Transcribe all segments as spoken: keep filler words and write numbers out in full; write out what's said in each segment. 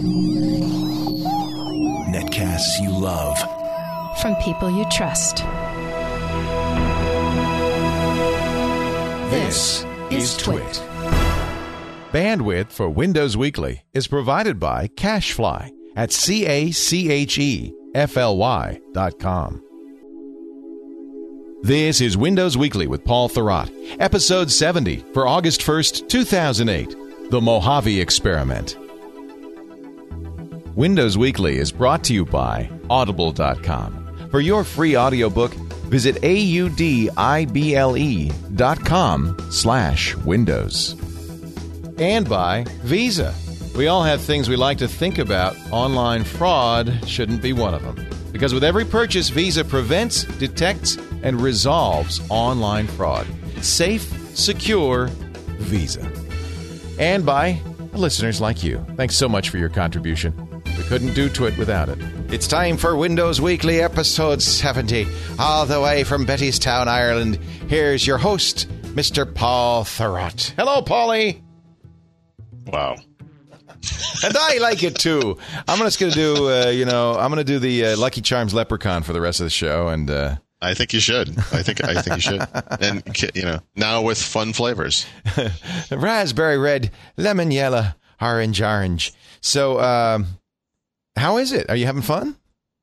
Netcasts you love. From people you trust. This is Twit. Bandwidth for Windows Weekly is provided by CacheFly at C A C H E F L Y dot com. This is Windows Weekly with Paul Thurrott, episode seventy for August first, two thousand eight, The Mojave Experiment. Windows Weekly is brought to you by Audible dot com. For your free audiobook, visit A U D I B L E dot com slash Windows. And by Visa. We all have things we like to think about. Online fraud shouldn't be one of them. Because with every purchase, Visa prevents, detects, and resolves online fraud. Safe, secure, Visa. And by listeners like you. Thanks so much for your contribution. We couldn't do Twit without it. It's time for Windows Weekly, episode seventy, all the way from Bettystown, Ireland. Here's your host, Mister Paul Thurrott. Hello, Paulie. Wow. And I like it, too. I'm just going to do, uh, you know, I'm going to do the uh, Lucky Charms Leprechaun for the rest of the show. And uh, I think you should. I think I think you should. And, you know, now with fun flavors. Raspberry red, lemon yellow, orange orange. So, um, how is it? Are you having fun?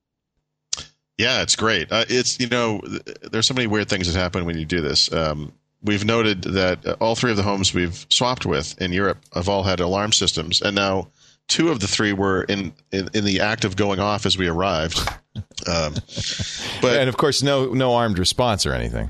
Yeah, it's great. Uh, it's, you know, there's so many weird things that happen when you do this. Um, we've noted that all three of the homes we've swapped with in Europe have all had alarm systems, and now two of the three were in, in, in the act of going off as we arrived. Um, but and, of course, no no armed response or anything.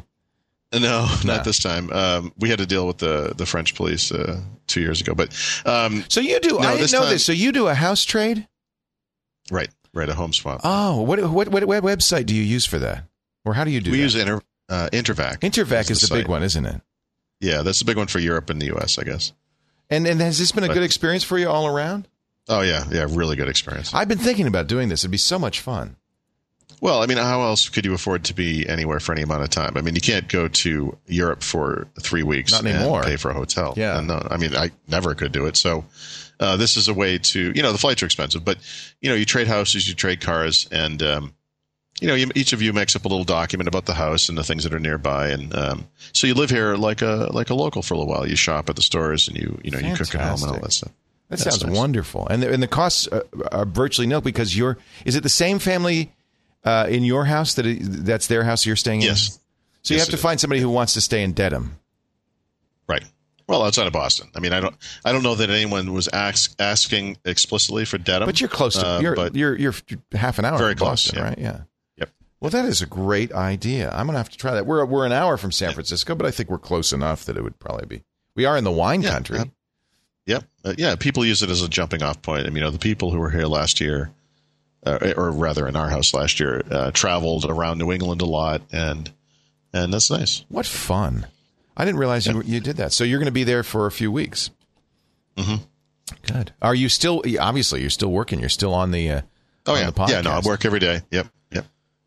No, not no. this time. Um, we had to deal with the, the French police uh, two years ago. But um, So you do, no, I didn't know time, this, so you do a house trade? Right, right, a home swap. Oh, what what what, what website do you use for that? Or how do you do we that? We use Inter, uh, Intervac. Intervac is the, the big one, isn't it? Yeah, that's the big one for Europe and the U S, I guess. And and has this been a but, good experience for you all around? Oh, yeah, yeah, really good experience. I've been thinking about doing this. It'd be so much fun. Well, I mean, how else could you afford to be anywhere for any amount of time? I mean, you can't go to Europe for three weeks Not anymore. and pay for a hotel. Yeah. And no, I mean, I never could do it. So uh, this is a way to, you know, the flights are expensive, but, you know, you trade houses, you trade cars, and, um, you know, you, each of you makes up a little document about the house and the things that are nearby. And um, so you live here like a like a local for a little while. You shop at the stores and you, you know, Fantastic. you cook at home and all that stuff. That That's sounds nice. wonderful. And the, and the costs are, are virtually nil because you're, is it the same family uh, in your house that it, that's their house you're staying in? Yes. So you yes, have to find somebody who wants to stay in Dedham. Right. Well, outside of Boston. I mean, I don't, I don't know that anyone was ask, asking explicitly for Dedham. But you're close to, uh, you're, but you're, you're half an hour very from close, Boston, yeah. right? Yeah. Yep. Well, that is a great idea. I'm going to have to try that. We're, we're an hour from San Francisco, but I think we're close enough that it would probably be. We are in the wine yeah, country. Uh, Yep. Uh, yeah, people use it as a jumping off point. I mean, you know, the people who were here last year, uh, or rather in our house last year, uh, traveled around New England a lot, and and that's nice. What fun. I didn't realize yeah. you, you did that. So you're going to be there for a few weeks. Mm-hmm. Good. Are you still, obviously, you're still working. You're still on the, uh, oh, on yeah. the podcast. Yeah, no, I work every day. Yep, yep.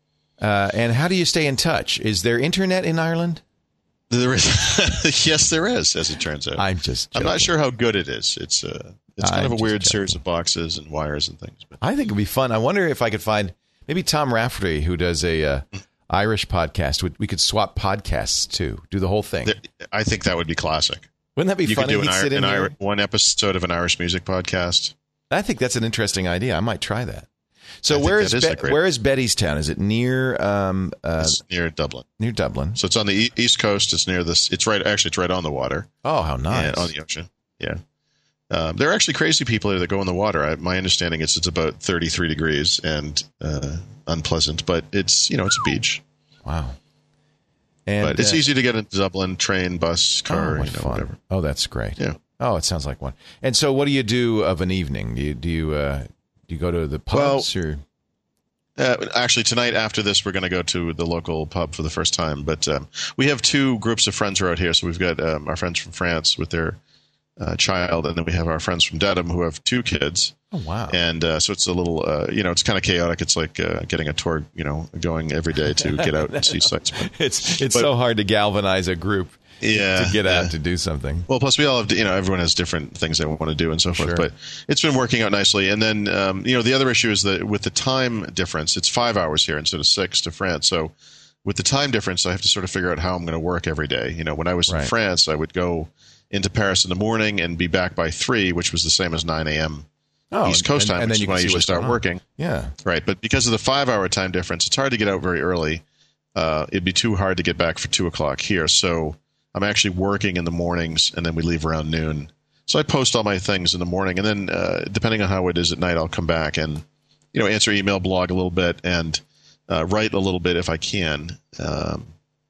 Uh, and how do you stay in touch? Is there internet in Ireland? There is, yes, there is. As it turns out, I'm just. Joking. I'm not sure how good it is. It's uh, it's kind I'm of a weird joking. series of boxes and wires and things. But I think it'd be fun. I wonder if I could find maybe Tom Rafferty, who does a uh, Irish podcast. We could swap podcasts too. Do the whole thing. There, I think that would be classic. Wouldn't that be you funny? You could do He'd an, sit an in Irish, one episode of an Irish music podcast. I think that's an interesting idea. I might try that. So I where is, is Be- where is Bettystown? Is it near um, uh, it's near Dublin? Near Dublin. So it's on the e- east coast. It's near this. It's right. Actually, it's right on the water. Oh, how nice! And on the ocean. Yeah. Um, there are actually crazy people there that go in the water. I, my understanding is it's about thirty-three degrees and uh, unpleasant, but it's you know it's a beach. Wow. And but it's uh, easy to get into Dublin: train, bus, car, oh, what you know, fun. whatever. Oh, that's great. Yeah. Oh, it sounds like one. And so, what do you do of an evening? Do you do you uh, do you go to the pubs well, or? Uh, actually, tonight after this, we're going to go to the local pub for the first time. But um, we have two groups of friends who are out here. So we've got um, our friends from France with their uh, child, and then we have our friends from Dedham who have two kids. Oh, wow. And uh, so it's a little, uh, you know, it's kind of chaotic. It's like uh, getting a tour, you know, going every day to get out and see sites. But, it's it's but, so hard to galvanize a group yeah, to get yeah. out to do something. Well, plus we all have, you know, everyone has different things they want to do and so forth. Sure. But it's been working out nicely. And then, um, you know, the other issue is that with the time difference, it's five hours here instead of six to France. So with the time difference, I have to sort of figure out how I'm going to work every day. You know, when I was Right. in France, I would go into Paris in the morning and be back by three, which was the same as nine a.m. Oh, East Coast and, time, and then which you is when can I see usually what's start going on. working. Yeah. Right. But because of the five-hour time difference, it's hard to get out very early. Uh, it'd be too hard to get back for two o'clock here. So I'm actually working in the mornings, and then we leave around noon. So I post all my things in the morning, and then uh, depending on how it is at night, I'll come back and, you know, answer email, blog a little bit, and uh, write a little bit if I can. Um,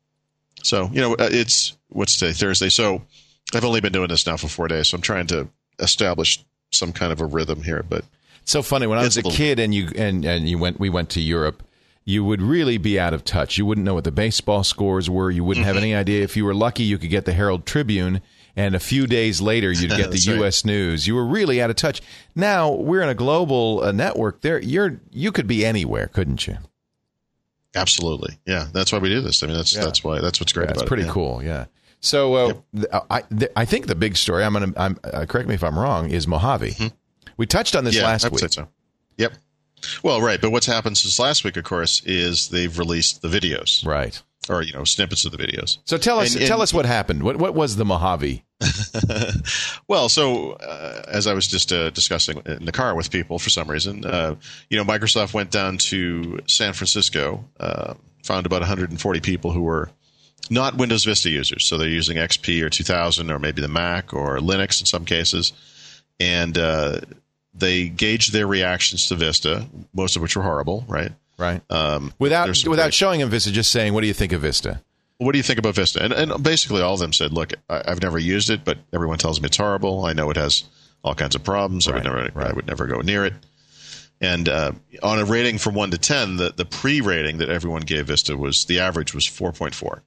so, you know, it's, what's today, Thursday. So I've only been doing this now for four days, so I'm trying to establish some kind of a rhythm here. But It's so funny. When I was a It's a little- kid and you and, and you went, we went to Europe, you would really be out of touch. You wouldn't know what the baseball scores were. You wouldn't have any idea. If you were lucky, you could get the Herald Tribune, and a few days later, you'd get the That's U S right. News. You were really out of touch. Now we're in a global uh, network. There, you're you could be anywhere, couldn't you? absolutely. Yeah. That's why we do this. I mean, that's, Yeah. that's why, that's what's great That's about pretty it. Yeah. cool. Yeah. So uh, th- I th- I think the big story. I'm gonna. I'm uh, correct me if I'm wrong. Is Mojave. Mm-hmm. We touched on this Yeah, last I would week. say so. Yep. Well, right. But what's happened since last week, of course, is they've released the videos, Right. or you know, snippets of the videos. So tell us. And- and- tell us what happened. What What was the Mojave? Well, so uh, as I was just uh, discussing in the car with people, for some reason, uh, you know, Microsoft went down to San Francisco, uh, found about one hundred forty people who were not Windows Vista users. So they're using X P or two thousand or maybe the Mac or Linux in some cases. And uh, they gauged their reactions to Vista, most of which were horrible, right? Right. Um, Without there's some without great- showing him Vista, just saying, what do you think of Vista? What do you think about Vista? And, and basically all of them said, look, I, I've never used it, but everyone tells me it's horrible. I know it has all kinds of problems. I would Right, never, right. I would never go near it. And uh, on a rating from one to ten, the, the pre-rating that everyone gave Vista was, the average was four point four.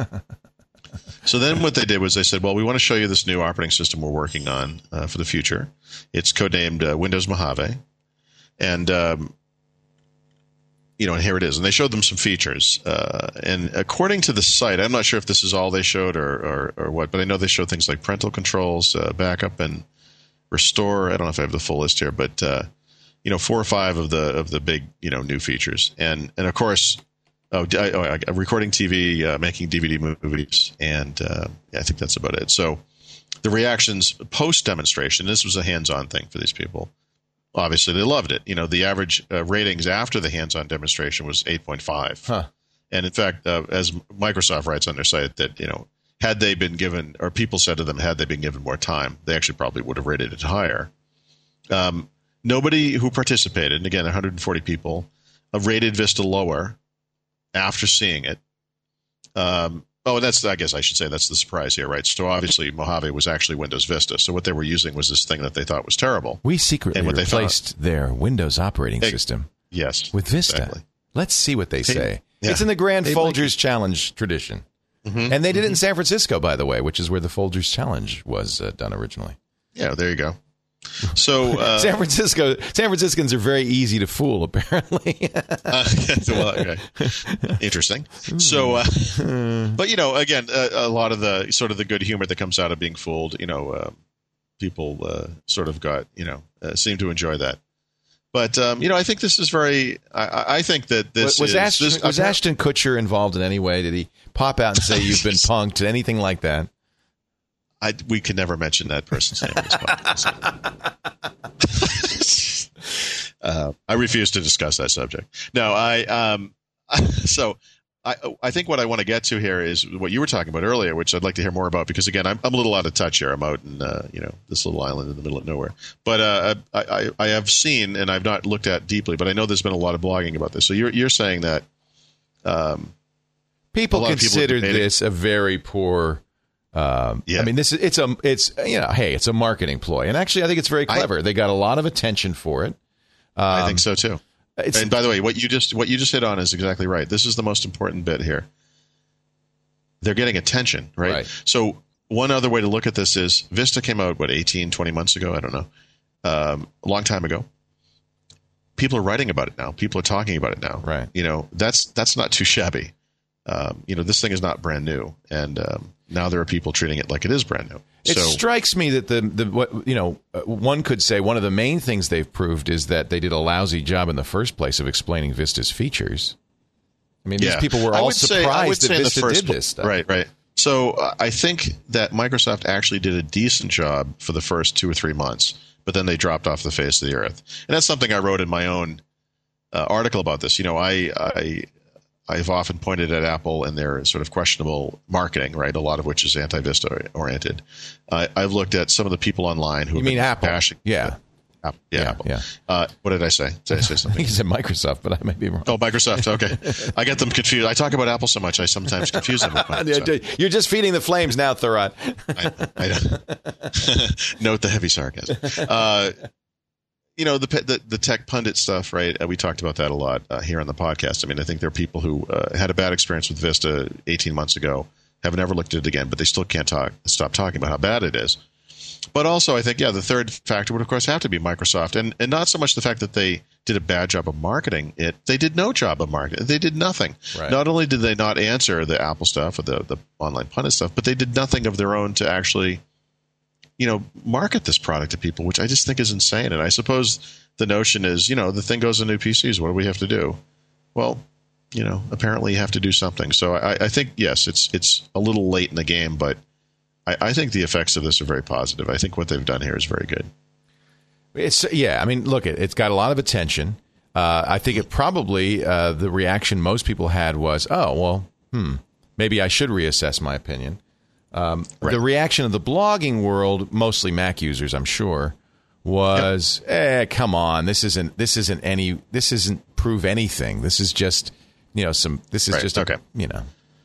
So then what they did was they said, well, we want to show you this new operating system we're working on uh, for the future. It's codenamed uh, Windows Mojave. And, um, you know, and here it is. And they showed them some features. Uh, and according to the site, I'm not sure if this is all they showed or, or, or what, but I know they showed things like parental controls, uh, backup, and restore. I don't know if I have the full list here, but, uh, you know, four or five of the of the big, you know, new features. And, and of course, oh, I, oh, I, recording T V, uh, making D V D movies, and uh, yeah, I think that's about it. So the reactions post-demonstration, this was a hands-on thing for these people. Obviously, they loved it. You know, the average uh, ratings after the hands-on demonstration was eight point five. Huh. And in fact, uh, as Microsoft writes on their site, that, you know, had they been given, or people said to them, had they been given more time, they actually probably would have rated it higher. Um, nobody who participated, and again, one hundred forty people, uh, rated Vista lower after seeing it. Um, oh, and that's, I guess I should say that's the surprise here, right? So obviously Mojave was actually Windows Vista. So what they were using was this thing that they thought was terrible. We secretly And what they replaced their Windows operating Hey, system Yes. with Vista. Exactly. Let's see what they say. yeah. It's in the Grand They'd like Folgers Challenge tradition. Mhm. And they did it in San Francisco, by the way, which is where the Folgers Challenge was uh, done originally. Yeah, there you go. So uh, San Francisco, San Franciscans are very easy to fool, apparently. uh, well, okay. Interesting. So, uh, but you know, again, uh, a lot of the sort of the good humor that comes out of being fooled, you know, uh, people uh, sort of got, you know, uh, seem to enjoy that. But um, you know, I think this is very. I, I think that this was is Ashton, this, was Ashton Kutcher involved in any way? Did he pop out and say you've been punked? Anything like that? I, we could never mention that person's name in this podcast. uh, I refuse to discuss that subject. No, I. Um, so, I, I think what I want to get to here is what you were talking about earlier, which I'd like to hear more about because again, I'm, I'm a little out of touch here. I'm out in uh, you know this little island in the middle of nowhere. But uh, I, I, I have seen and I've not looked at deeply, but I know there's been a lot of blogging about this. So you're you're saying that um, people a lot of people are considered debating- this a very poor. Um, Yeah. I mean, this is it's a it's you know, hey, it's a marketing ploy, and actually, I think it's very clever. I- they got a lot of attention for it. Um, I think so too. It's, And by the way, what you just what you just hit on is exactly right. This is the most important bit here. They're getting attention, right? Right. So one other way to look at this is Vista came out, what, eighteen, twenty months ago? I don't know. Um, a long time ago. People are writing about it now. People are talking about it now. Right. You know, that's that's not too shabby. Um, you know, this thing is not brand new. And um, now there are people treating it like it is brand new. It so, strikes me that the, the what you know, uh, one could say one of the main things they've proved is that they did a lousy job in the first place of explaining Vista's features. I mean, yeah. these people were I all would say, I would surprised that say Vista the first, did this stuff. Right, right. So uh, I think that Microsoft actually did a decent job for the first two or three months, but then they dropped off the face of the earth. And that's something I wrote in my own uh, article about this. You know, I, I, I've often pointed at Apple and their sort of questionable marketing, right? A lot of which is anti-Vista oriented. Uh, I've looked at some of the people online who You mean Apple? bashing. Yeah. Apple. Yeah, Yeah, Apple. yeah. Uh, what did I say? Did I say I something? think you said Microsoft, but I may be wrong. Oh, Microsoft. Okay. I get them confused. I talk about Apple so much, I sometimes confuse them with Microsoft. You're just feeding the flames now, Thurrott. I, I, note the heavy sarcasm. Uh, you know, the, the the tech pundit stuff, right? Uh, we talked about that a lot uh, here on the podcast. I mean, I think there are people who uh, had a bad experience with Vista eighteen months ago, have never looked at it again, but they still can't talk, stop talking about how bad it is. But also, I think, yeah, the third factor would, of course, have to be Microsoft. And, and not so much the fact that they did a bad job of marketing it. They did no job of marketing. They did nothing. Right. Not only did they not answer the Apple stuff or the, the online pundit stuff, but they did nothing of their own to actually, you know, market this product to people, which I just think is insane. And I suppose the notion is, you know, the thing goes in new P Cs. What do we have to do? Well, you know, apparently you have to do something. So I, I think, yes, it's it's a little late in the game, but I, I think the effects of this are very positive. I think what they've done here is very good. It's yeah. I mean, look, it, it's got a lot of attention. Uh, I think it probably uh, the reaction most people had was, oh, well, hmm, maybe I should reassess my opinion. Um, Right. The reaction of the blogging world, mostly Mac users, I'm sure, was, yep. eh, come on, this isn't this isn't any this isn't prove anything. This is just you know some. This is Right. just okay. A, you know.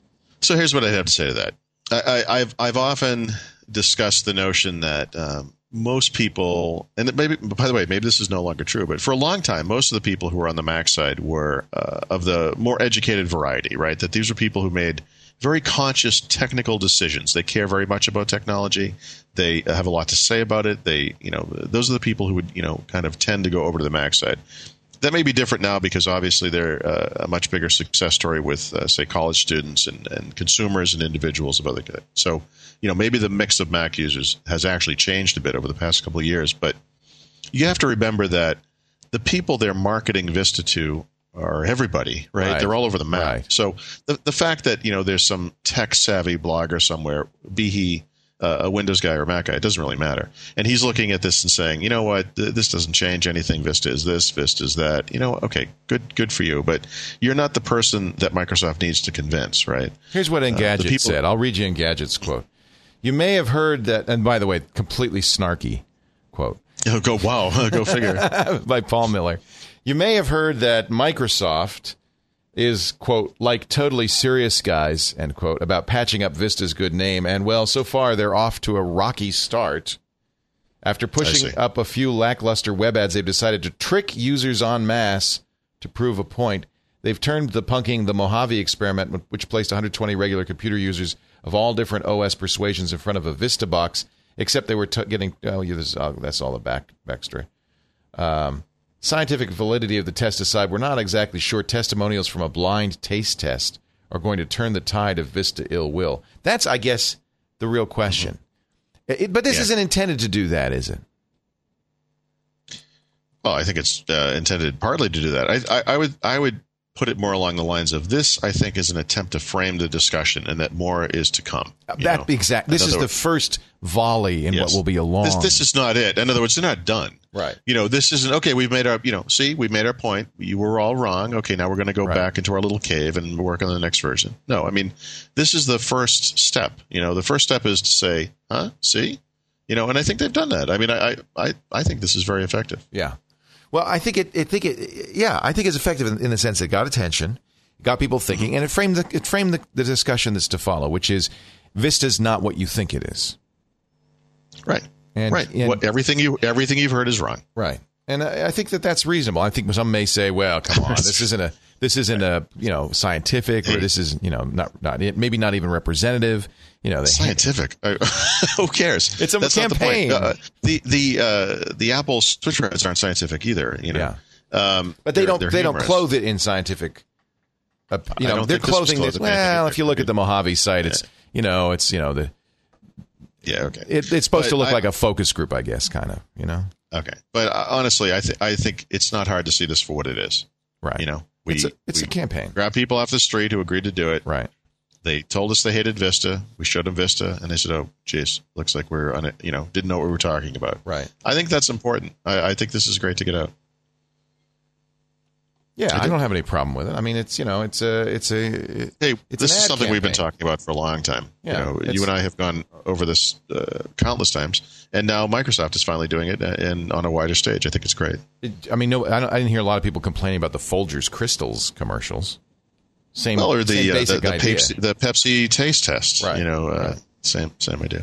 So here's what I have to say to that. I, I, I've I've often discussed the notion that um, most people, and maybe by the way, maybe this is no longer true, but for a long time, most of the people who were on the Mac side were uh, of the more educated variety, right? That these were people who made very conscious technical decisions. They care very much about technology. They have a lot to say about it. They, you know, those are the people who would, you know, kind of tend to go over to the Mac side. That may be different now because obviously they're uh, a much bigger success story with, uh, say, college students and, and consumers and individuals of other kinds. So, you know, maybe the mix of Mac users has actually changed a bit over the past couple of years. But you have to remember that the people they're marketing Vista to are everybody, right? Right. They're all over the map. Right. So the the fact that, you know, there's some tech-savvy blogger somewhere, be he uh, a Windows guy or a Mac guy, it doesn't really matter. And he's looking at this and saying, you know what, th- this doesn't change anything. Vista is this, Vista is that. You know, okay, good good for you. But you're not the person that Microsoft needs to convince, right? Here's what Engadget uh, people- said. I'll read you Engadget's quote. You may have heard that, and by the way, completely snarky quote. Oh, go, wow, go figure. By Paul Miller. You may have heard that Microsoft is, quote, like totally serious guys, end quote, about patching up Vista's good name. And, well, so far they're off to a rocky start. After pushing up a few lackluster web ads, they've decided to trick users en masse to prove a point. They've turned the punking the Mojave experiment, which placed one hundred twenty regular computer users of all different O S persuasions in front of a Vista box, except they were t- getting, oh, yeah, this, oh, that's all the back backstory. Um, scientific validity of the test aside, we're not exactly sure testimonials from a blind taste test are going to turn the tide of Vista ill will. That's, I guess, the real question. Mm-hmm. It, but this yeah. isn't intended to do that, is it? Well, I think it's uh, intended partly to do that. I, I, I would I would put it more along the lines of this, I think, is an attempt to frame the discussion and that more is to come. That exact. This is the first volley in yes. what will be a long. This, this is not it. In other words, they're not done. Right. You know, this isn't, okay, we've made our, you know, see, we've made our point. You were all wrong. Okay, now we're going to go right. back into our little cave and work on the next version. No, I mean, this is the first step. You know, the first step is to say, huh, see? You know, and I think they've done that. I mean, I I, I think this is very effective. Yeah. Well, I think it, I think it, yeah, I think it's effective in, in the sense it got attention, got people thinking, mm-hmm. and it framed the it framed the, the discussion that's to follow, which is Vista's not what you think it is. Right. And, right. And, what, everything you everything you've heard is wrong. Right. And I, I think that that's reasonable. I think some may say, "Well, come on, this isn't a this isn't a you know scientific, or this is you know not not maybe not even representative." You know, they scientific. Who cares? It's a That's campaign. Not the point. Uh, the the uh, the Apple switch rods aren't scientific either. You know, yeah. um, but they don't they humorous. don't clothe it in scientific. Uh, you know, they're clothing this. Well, if you look at the Mojave site, it's you know, it's you know the. Yeah. Okay. It, it's supposed but to look I, like a focus group, I guess, kind of. You know. Okay, but uh, honestly, I think I think it's not hard to see this for what it is. Right. You know, we it's a, it's we a campaign. Grab people off the street who agreed to do it. Right. They told us they hated Vista. We showed them Vista, and they said, "Oh, geez, looks like we're on it." You know, didn't know what we were talking about. Right. I think that's important. I, I think this is great to get out. Yeah, I, I don't have any problem with it. I mean, it's you know, it's a, it's a. It, hey, it's this an is ad something campaign. we've been talking about for a long time. Yeah, you know, you and I have gone over this uh, countless times, and now Microsoft is finally doing it, and on a wider stage. I think it's great. It, I mean, no, I, don't, I didn't hear a lot of people complaining about the Folgers Crystals commercials. Same, well, or the same uh, basic the, the, idea. Pepsi, the Pepsi taste test. Right. You know, uh, right. same same idea.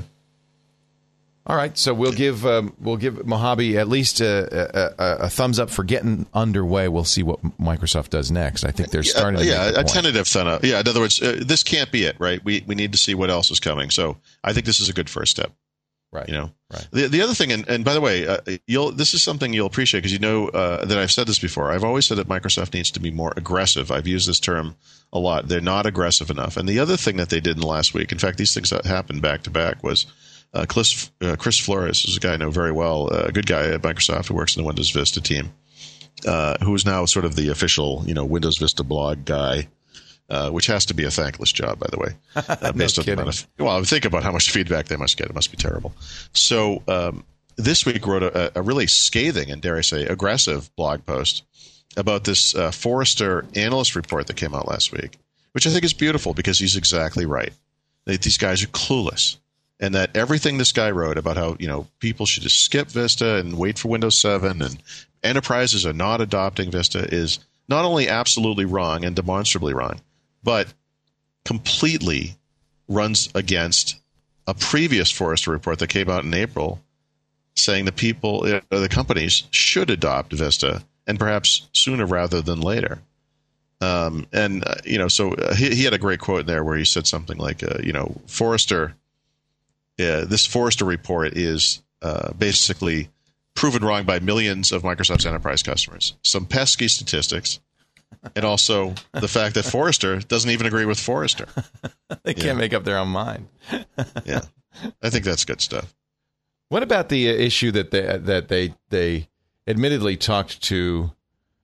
All right, so we'll give um, we'll give Mojave at least a, a, a thumbs up for getting underway. We'll see what Microsoft does next. I think they're starting. Uh, to yeah, make the a point. tentative thumb up. Yeah, in other words, uh, this can't be it, right? We we need to see what else is coming. So I think this is a good first step. Right. You know. Right. The the other thing, and, and by the way, uh, you'll this is something you'll appreciate because you know uh, that I've said this before. I've always said that Microsoft needs to be more aggressive. I've used this term a lot. They're not aggressive enough. And the other thing that they did in the last week, in fact, these things that happened back to back, was. Uh, Chris, uh, Chris Flores is a guy I know very well, uh, a good guy at Microsoft who works in the Windows Vista team, uh, who is now sort of the official, you know, Windows Vista blog guy, uh, which has to be a thankless job, by the way. Uh, no based on the kidding. amount of, well, think about how much feedback they must get. It must be terrible. So um, this week wrote a, a really scathing and, dare I say, aggressive blog post about this uh, Forrester analyst report that came out last week, which I think is beautiful because he's exactly right. They, these guys are clueless. And that everything this guy wrote about how, you know, people should just skip Vista and wait for Windows seven and enterprises are not adopting Vista is not only absolutely wrong and demonstrably wrong, but completely runs against a previous Forrester report that came out in April saying the people, uh, the companies should adopt Vista and perhaps sooner rather than later. Um, and, uh, you know, so uh, he, he had a great quote in there where he said something like, uh, you know, Forrester... Yeah, this Forrester report is uh, basically proven wrong by millions of Microsoft's enterprise customers. Some pesky statistics, and also the fact that Forrester doesn't even agree with Forrester. They can't yeah. make up their own mind. Yeah, I think that's good stuff. What about the uh, issue that they that they they admittedly talked to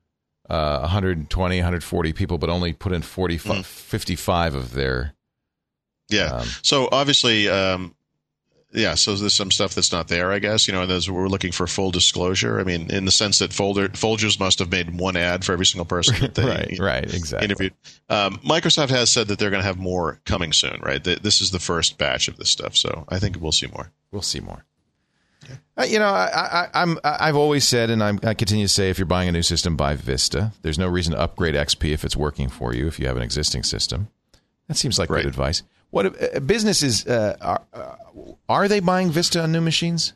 uh, one hundred twenty, one hundred forty people, but only put in forty, mm. fifty-five of their. Yeah. Um, so obviously. Um, Yeah, so there's some stuff that's not there, I guess. You know, and those, we're looking for full disclosure. I mean, in the sense that Folder, Folgers must have made one ad for every single person that they right, you know, right, exactly. interviewed. Um, Microsoft has said that they're going to have more coming soon, right? This is the first batch of this stuff, so I think we'll see more. We'll see more. Yeah. Uh, you know, I, I, I'm I've always said, and I'm, I continue to say, if you're buying a new system, buy Vista. There's no reason to upgrade X P if it's working for you. If you have an existing system, that seems like right. good advice. What uh, businesses uh, are uh, are they buying Vista on new machines?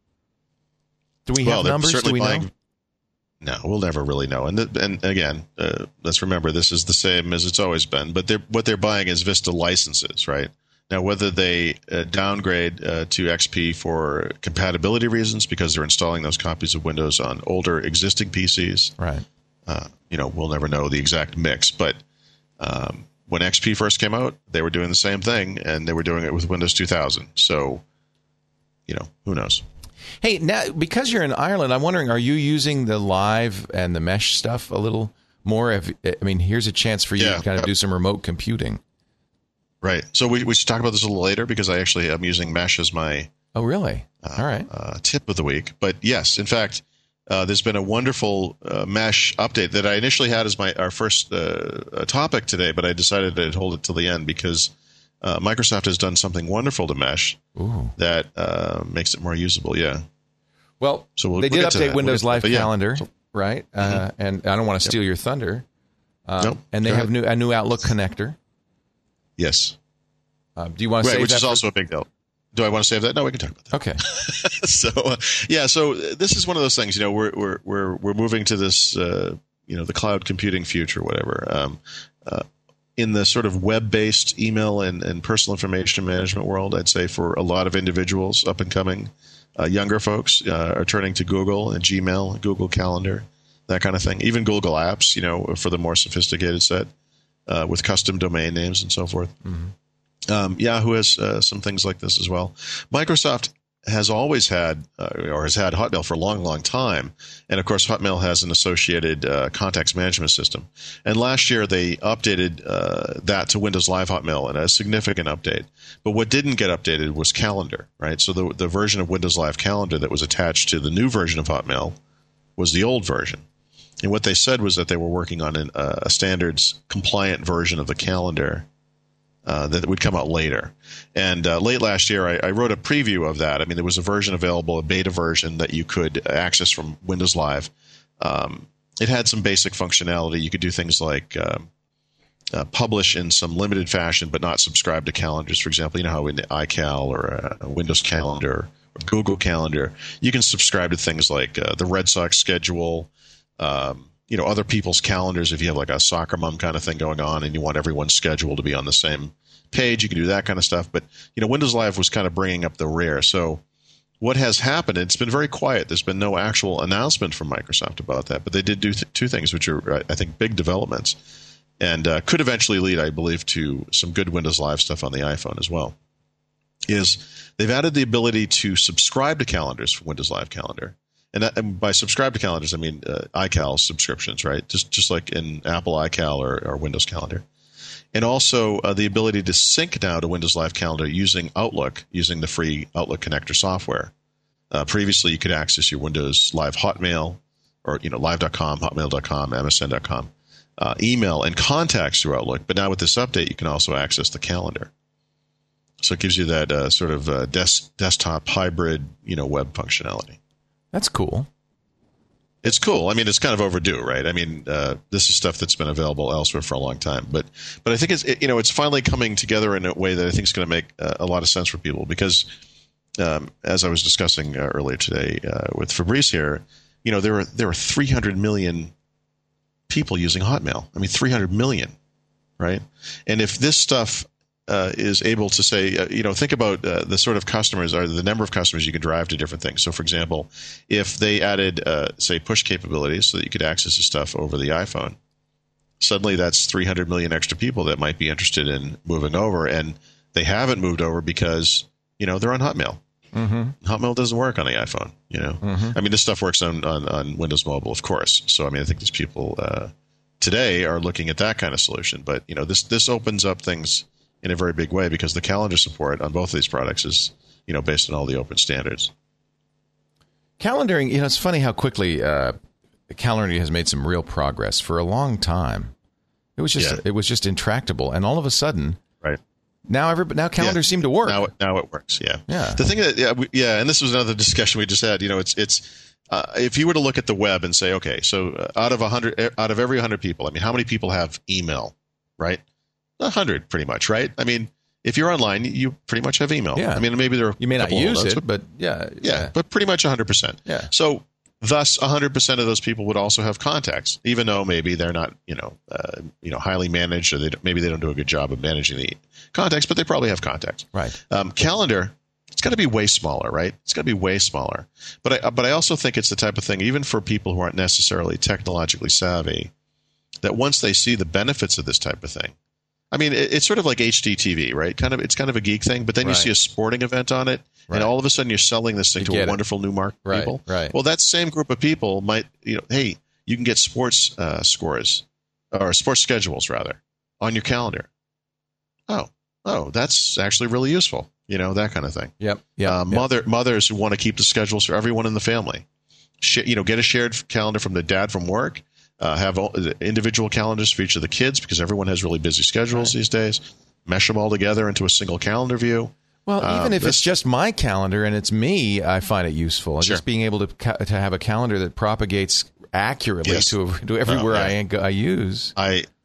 Do we well, have numbers? Do we buying, know? No, we'll never really know. And th- and again, uh, let's remember this is the same as it's always been. But they're, what they're buying is Vista licenses, right? Now, whether they uh, downgrade uh, to X P for compatibility reasons because they're installing those copies of Windows on older existing P Cs, right? Uh, you know, we'll never know the exact mix, but. Um, When X P first came out, they were doing the same thing, and they were doing it with Windows two thousand. So, you know, who knows? Hey, now because you're in Ireland, I'm wondering, are you using the live and the mesh stuff a little more? If, I mean, here's a chance for you yeah. to kind of do some remote computing. Right. So we, we should talk about this a little later because I actually am using mesh as my oh, really? Uh, All right. uh, tip of the week. But yes, in fact, uh, there's been a wonderful uh, mesh update that I initially had as my our first uh, topic today, but I decided to hold it till the end because uh, Microsoft has done something wonderful to mesh Ooh. that uh, makes it more usable. Yeah. Well, so we'll, they we'll did update we'll Windows Live yeah. Calendar, so, right? Mm-hmm. Uh, and I don't want to steal yep. your thunder. Um, nope. And they Go have ahead. new a new Outlook connector. Yes. Uh, do you want to right, say which that is for, also a big deal? Do I want to save that? No, we can talk about that. Okay. so, uh, yeah, so this is one of those things, you know, we're, we're, we're, we're moving to this, uh, you know, the cloud computing future, whatever. Um, uh, in the sort of web-based email and, and personal information management world, I'd say for a lot of individuals, up and coming, uh, younger folks uh, are turning to Google and Gmail, Google Calendar, that kind of thing. Even Google Apps, you know, for the more sophisticated set uh, with custom domain names and so forth. Mm-hmm. Um, Yahoo has uh, some things like this as well. Microsoft has always had, uh, or has had Hotmail for a long, long time. And, of course, Hotmail has an associated uh, contacts management system. And last year they updated uh, that to Windows Live Hotmail, and a significant update. But what didn't get updated was Calendar, right? So the, the version of Windows Live Calendar that was attached to the new version of Hotmail was the old version. And what they said was that they were working on an, uh, a standards-compliant version of the calendar Uh, that would come out later. And uh, late last year, I, I wrote a preview of that. I mean, there was a version available, a beta version that you could access from Windows Live. Um, it had some basic functionality. You could do things like uh, uh, publish in some limited fashion, but not subscribe to calendars. For example, you know how in iCal or uh, Windows Calendar or Google Calendar, you can subscribe to things like uh, the Red Sox schedule, um, you know, other people's calendars. If you have like a soccer mom kind of thing going on and you want everyone's schedule to be on the same page, you can do that kind of stuff. But, you know, Windows Live was kind of bringing up the rear. So what has happened, it's been very quiet. There's been no actual announcement from Microsoft about that. But they did do th- two things, which are, I think, big developments and uh, could eventually lead, I believe, to some good Windows Live stuff on the iPhone as well. Is they've added the ability to subscribe to calendars for Windows Live Calendar. And, that, and by subscribe to calendars, I mean uh, iCal subscriptions, right? Just just like in Apple iCal or, or Windows Calendar. And also uh, the ability to sync now to Windows Live Calendar using Outlook, using the free Outlook connector software. Uh, previously, you could access your Windows Live Hotmail or, you know, live dot com, hotmail dot com, M S N dot com, uh, email and contacts through Outlook. But now with this update, you can also access the calendar. So it gives you that uh, sort of uh, des- desktop hybrid, you know, web functionality. That's cool. It's cool. I mean, it's kind of overdue, right? I mean, uh, this is stuff that's been available elsewhere for a long time, but but I think it's it, you know it's finally coming together in a way that I think is going to make uh, a lot of sense for people because, um, as I was discussing uh, earlier today uh, with Fabrice here, you know there are there are three hundred million people using Hotmail. I mean, three hundred million, right? And if this stuff Uh, is able to say, uh, you know, think about uh, the sort of customers or the number of customers you can drive to different things. So, for example, if they added, uh, say, push capabilities so that you could access the stuff over the iPhone, suddenly that's three hundred million extra people that might be interested in moving over, and they haven't moved over because, you know, they're on Hotmail. Mm-hmm. Hotmail doesn't work on the iPhone, you know. Mm-hmm. I mean, this stuff works on, on, on Windows Mobile, of course. So, I mean, I think these people uh, today are looking at that kind of solution. But, you know, this this opens up things in a very big way because the calendar support on both of these products is, you know, based on all the open standards. Calendaring, you know, it's funny how quickly uh, calendaring has made some real progress. For a long time, it was just yeah. it was just intractable, and all of a sudden, right now, every now calendars yeah. seem to work. Now, it, now it works. Yeah, yeah. The thing that, yeah, we, yeah, and this was another discussion we just had. You know, it's it's uh, if you were to look at the web and say, okay, so uh, out of a hundred, out of every hundred people, I mean, how many people have email, right? A hundred, pretty much, right? I mean, if you're online, you pretty much have email. Yeah. I mean, maybe there are you may not use it, but yeah, yeah, yeah, but pretty much one hundred percent. Yeah. So, thus, one hundred percent of those people would also have contacts, even though maybe they're not, you know, uh, you know, highly managed, or they don't, maybe they don't do a good job of managing the contacts, but they probably have contacts. Right. Um, calendar, it's got to be way smaller, right? It's got to be way smaller. But I, but I also think it's the type of thing, even for people who aren't necessarily technologically savvy, that once they see the benefits of this type of thing. I mean, it's sort of like H D T V, right? Kind of, it's kind of a geek thing, but then right. you see a sporting event on it, right. and all of a sudden you're selling this thing you to a it. wonderful new market of right. people. Right. Well, that same group of people might, you know, hey, you can get sports uh, scores or sports schedules rather on your calendar. Oh, oh, that's actually really useful. You know, that kind of thing. Yep. Yeah. Uh, yep. Mother mothers who want to keep the schedules for everyone in the family. Sh- you know, get a shared calendar from the dad from work. Uh, have individual calendars for each of the kids because everyone has really busy schedules right. these days. Mesh them all together into a single calendar view. Well, um, even if this, it's just my calendar and it's me, I find it useful. Sure. Just being able to ca- to have a calendar that propagates accurately yes. to to everywhere oh, yeah. I I use. I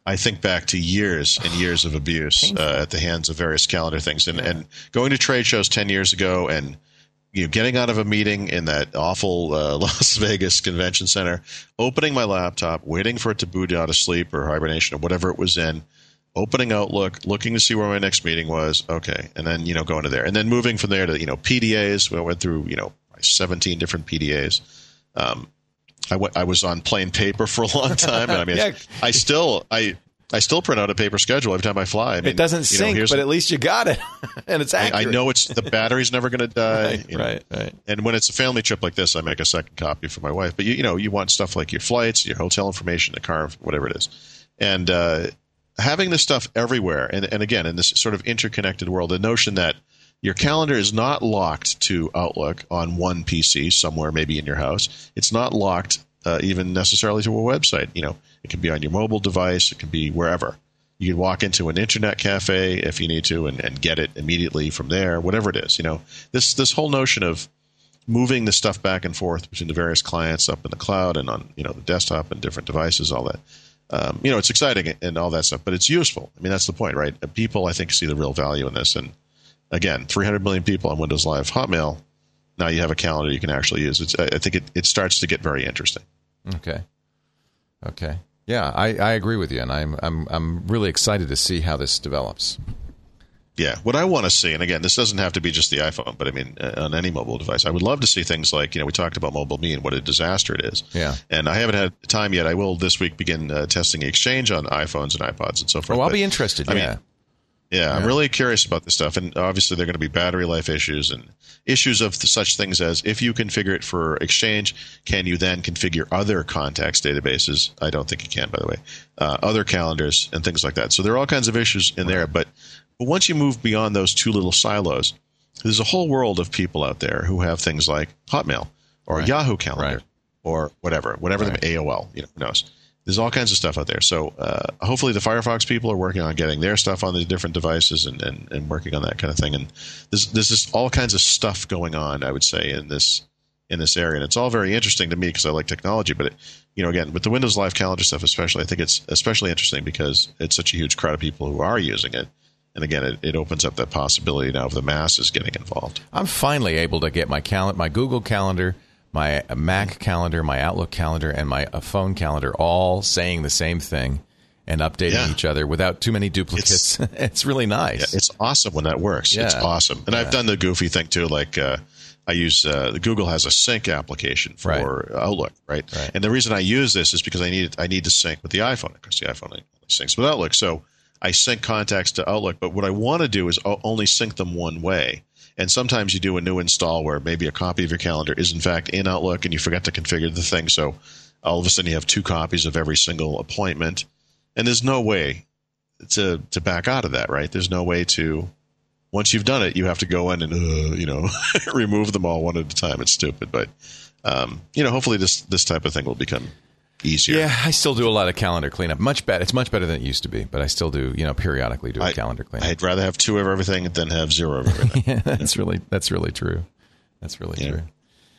I think back to years and years of abuse uh, at the hands of various calendar things, and, yeah. and going to trade shows ten years ago, and you know, getting out of a meeting in that awful uh, Las Vegas convention center, opening my laptop, waiting for it to boot out of sleep or hibernation or whatever it was in, opening Outlook, looking to see where my next meeting was, okay, and then you know going to there, and then moving from there to you know P D As. We went through you know seventeen different P D As. Um, I, w- I was on plain paper for a long time, and I mean, yeah. I still I I still print out a paper schedule every time I fly. I mean, it doesn't sync, know, but at least you got it, and it's accurate. I, I know it's the battery's never going to die. Right, you know? right, right. And when it's a family trip like this, I make a second copy for my wife. But you, you know, you want stuff like your flights, your hotel information, the car, whatever it is, and uh, having this stuff everywhere. And, and again, in this sort of interconnected world, the notion that your calendar is not locked to Outlook on one P C somewhere, maybe in your house. It's not locked uh, even necessarily to a website. You know, it can be on your mobile device. It can be wherever. You can walk into an internet cafe if you need to and, and get it immediately from there, whatever it is. You know, this this whole notion of moving the stuff back and forth between the various clients up in the cloud and on you know the desktop and different devices, all that. Um, you know, it's exciting and all that stuff, but it's useful. I mean, that's the point, right? People, I think, see the real value in this. And again, three hundred million people on Windows Live Hotmail. Now you have a calendar you can actually use. It's, I think it, it starts to get very interesting. Okay. Okay. Yeah, I, I agree with you, and I'm I'm I'm really excited to see how this develops. Yeah, what I want to see, and again, this doesn't have to be just the iPhone, but I mean, uh, on any mobile device, I would love to see things like, you know, we talked about Mobile Me and what a disaster it is. Yeah. And I haven't had time yet. I will this week begin uh, testing Exchange on iPhones and iPods and so forth. Oh, I'll but, be interested. I yeah. Mean, yeah, yeah, I'm really curious about this stuff. And obviously, there are going to be battery life issues and issues of such things as if you configure it for Exchange, can you then configure other contacts databases? I don't think you can, by the way. Uh, other calendars and things like that. So there are all kinds of issues in there. But, but once you move beyond those two little silos, there's a whole world of people out there who have things like Hotmail or right. Yahoo Calendar right. or whatever, whatever right. the A O L, you know, who knows. There's all kinds of stuff out there. So uh, hopefully the Firefox people are working on getting their stuff on the different devices and, and, and working on that kind of thing. And there's, there's just all kinds of stuff going on, I would say, in this in this area. And it's all very interesting to me because I like technology. But, it, you know, again, with the Windows Live Calendar stuff especially, I think it's especially interesting because it's such a huge crowd of people who are using it. And again, it, it opens up that possibility now of the masses getting involved. I'm finally able to get my cal- my Google Calendar, my Mac calendar, my Outlook calendar, and my phone calendar all saying the same thing and updating yeah. each other without too many duplicates. It's, it's really nice. Yeah, it's awesome when that works. Yeah. It's awesome. And yeah. I've done the goofy thing too. Like uh, I use uh, Google has a sync application for right. Outlook, right? right? And the reason I use this is because I need I need to sync with the iPhone because the iPhone only syncs with Outlook. So I sync contacts to Outlook. But what I want to do is only sync them one way. And sometimes you do a new install where maybe a copy of your calendar is in fact in Outlook and you forget to configure the thing. So all of a sudden you have two copies of every single appointment. And there's no way to to back out of that, right? There's no way to, once you've done it, you have to go in and, uh, you know, remove them all one at a time. It's stupid. But, um, you know, hopefully this, this type of thing will become easier. Yeah, I still do a lot of calendar cleanup. Much better. It's much better than it used to be, but I still do, you know, periodically do a I, calendar cleanup. I'd rather have two of everything than have zero of everything. yeah, that's really that's really true. That's really yeah. true.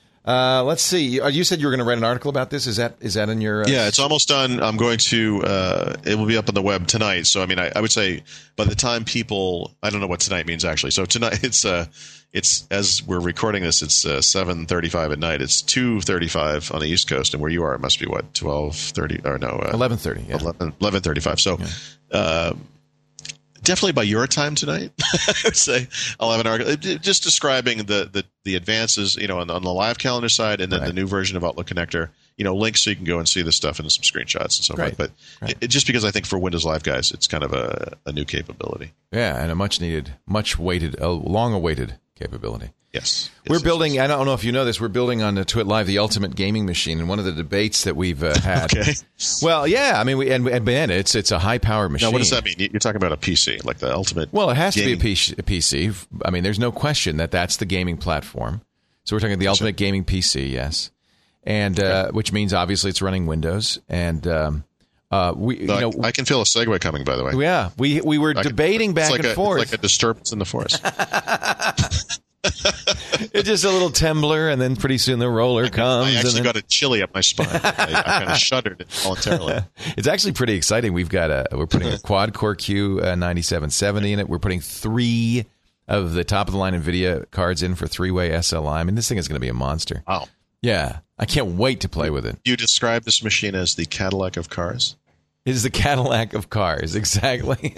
Uh, let's see. You said you were going to write an article about this. Is that is that in your? Uh, yeah, it's almost done. I'm going to. Uh, it will be up on the web tonight. So I mean, I, I would say by the time people, I don't know what tonight means actually. So tonight it's uh, it's as we're recording this, it's uh, seven thirty-five at night. It's two thirty-five on the East Coast, and where you are, it must be what twelve thirty or no uh, eleven thirty. Yeah. eleven thirty-five. So. Yeah. Uh, Definitely by your time tonight, I would say I'll have an article just describing the, the, the advances, you know, on, on the live calendar side, and then right. the new version of Outlook Connector. You know, links so you can go and see this stuff and some screenshots and so forth. But it, it, just because I think for Windows Live guys, it's kind of a, a new capability. Yeah, and a much needed, much weighted, a long awaited capability. Yes. We're yes, building, yes. I don't know if you know this, we're building on uh, Twit Live the ultimate gaming machine. And one of the debates that we've uh, had. okay. Well, yeah, I mean, we, and, and man, it's it's a high power machine. Now, what does that mean? You're talking about a P C, like the ultimate. Well, it has gaming. to be a, P C, a P C. I mean, there's no question that that's the gaming platform. So we're talking the ultimate sure. gaming P C, yes. And uh, okay. which means obviously it's running Windows. And um, uh, we, no, you know, I, I can feel a segue coming, by the way. Yeah, we we were I debating can, back like and a, forth. It's like a disturbance in the forest. It's just a little tembler, and then pretty soon the roller comes. I actually and then... got a chilly up my spine. I, I kind of shuddered involuntarily. It's actually pretty exciting. We've got a we're putting a quad core Q uh, ninety-seven seventy in it. We're putting three of the top of the line NVIDIA cards in for three-way S L I. I mean, this thing is going to be a monster. Wow. Yeah, I can't wait to play with it. You describe this machine as the Cadillac of cars? It is the Cadillac of cars, exactly.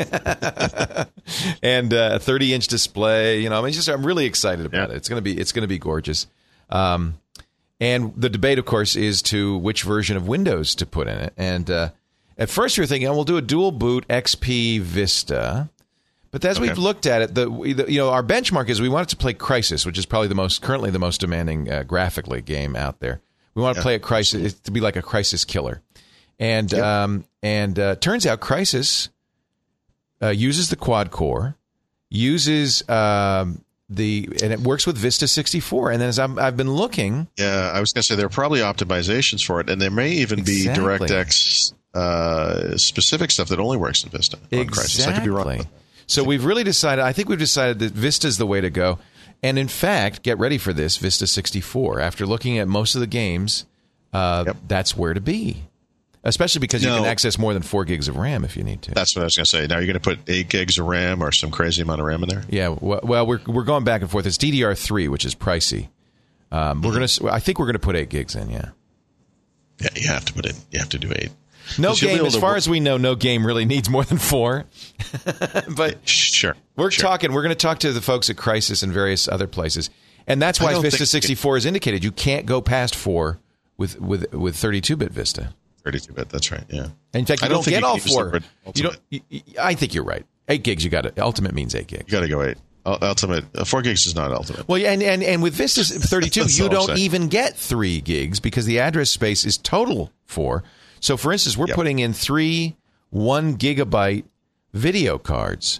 And a uh, thirty-inch display. You know, I mean, just I'm really excited about yeah. it. It's gonna be it's gonna be gorgeous. Um, and the debate, of course, is to which version of Windows to put in it. And uh, at first, you're thinking, oh, we'll do a dual boot X P Vista. But as okay. we've looked at it, the, the you know our benchmark is we want it to play Crysis, which is probably the most currently the most demanding uh, graphically game out there. We want to yeah, play a Crysis to be like a Crysis killer. And yep. um, and uh, turns out Crysis uh, uses the quad core, uses um, the and it works with Vista sixty-four. And then as I'm, I've been looking, yeah, I was going to say there are probably optimizations for it, and there may even exactly. be DirectX uh, specific stuff that only works in Vista on exactly. Crysis. I could be wrong. So we've really decided. I think we've decided that Vista is the way to go. And in fact, get ready for this Vista sixty-four. After looking at most of the games, uh, yep. that's where to be. Especially because you no, can access more than four gigs of RAM if you need to. That's what I was going to say. Now you're going to put eight gigs of RAM or some crazy amount of RAM in there. Yeah. Well, we're we're going back and forth. It's D D R three, which is pricey. Um, mm-hmm. We're going to. I think we're going to put eight gigs in. Yeah. Yeah, you have to put it. You have to do eight. No game, as far work. as we know, no game really needs more than four. But sure, we're sure. talking. We're going to talk to the folks at Crysis and various other places, and that's why Vista sixty-four is indicated. You can't go past four with with with thirty-two bit Vista. thirty-two bit, that's right, yeah. In fact, you I don't, don't think get you all four. You don't. You, I think you're right. Eight gigs, you got it. Ultimate means eight gigs. You got to go eight. Ultimate, uh, four gigs is not ultimate. Well, and and, and with Vista thirty-two, you don't even get three gigs because the address space is total four. So, for instance, we're yep. putting in three one gigabyte video cards.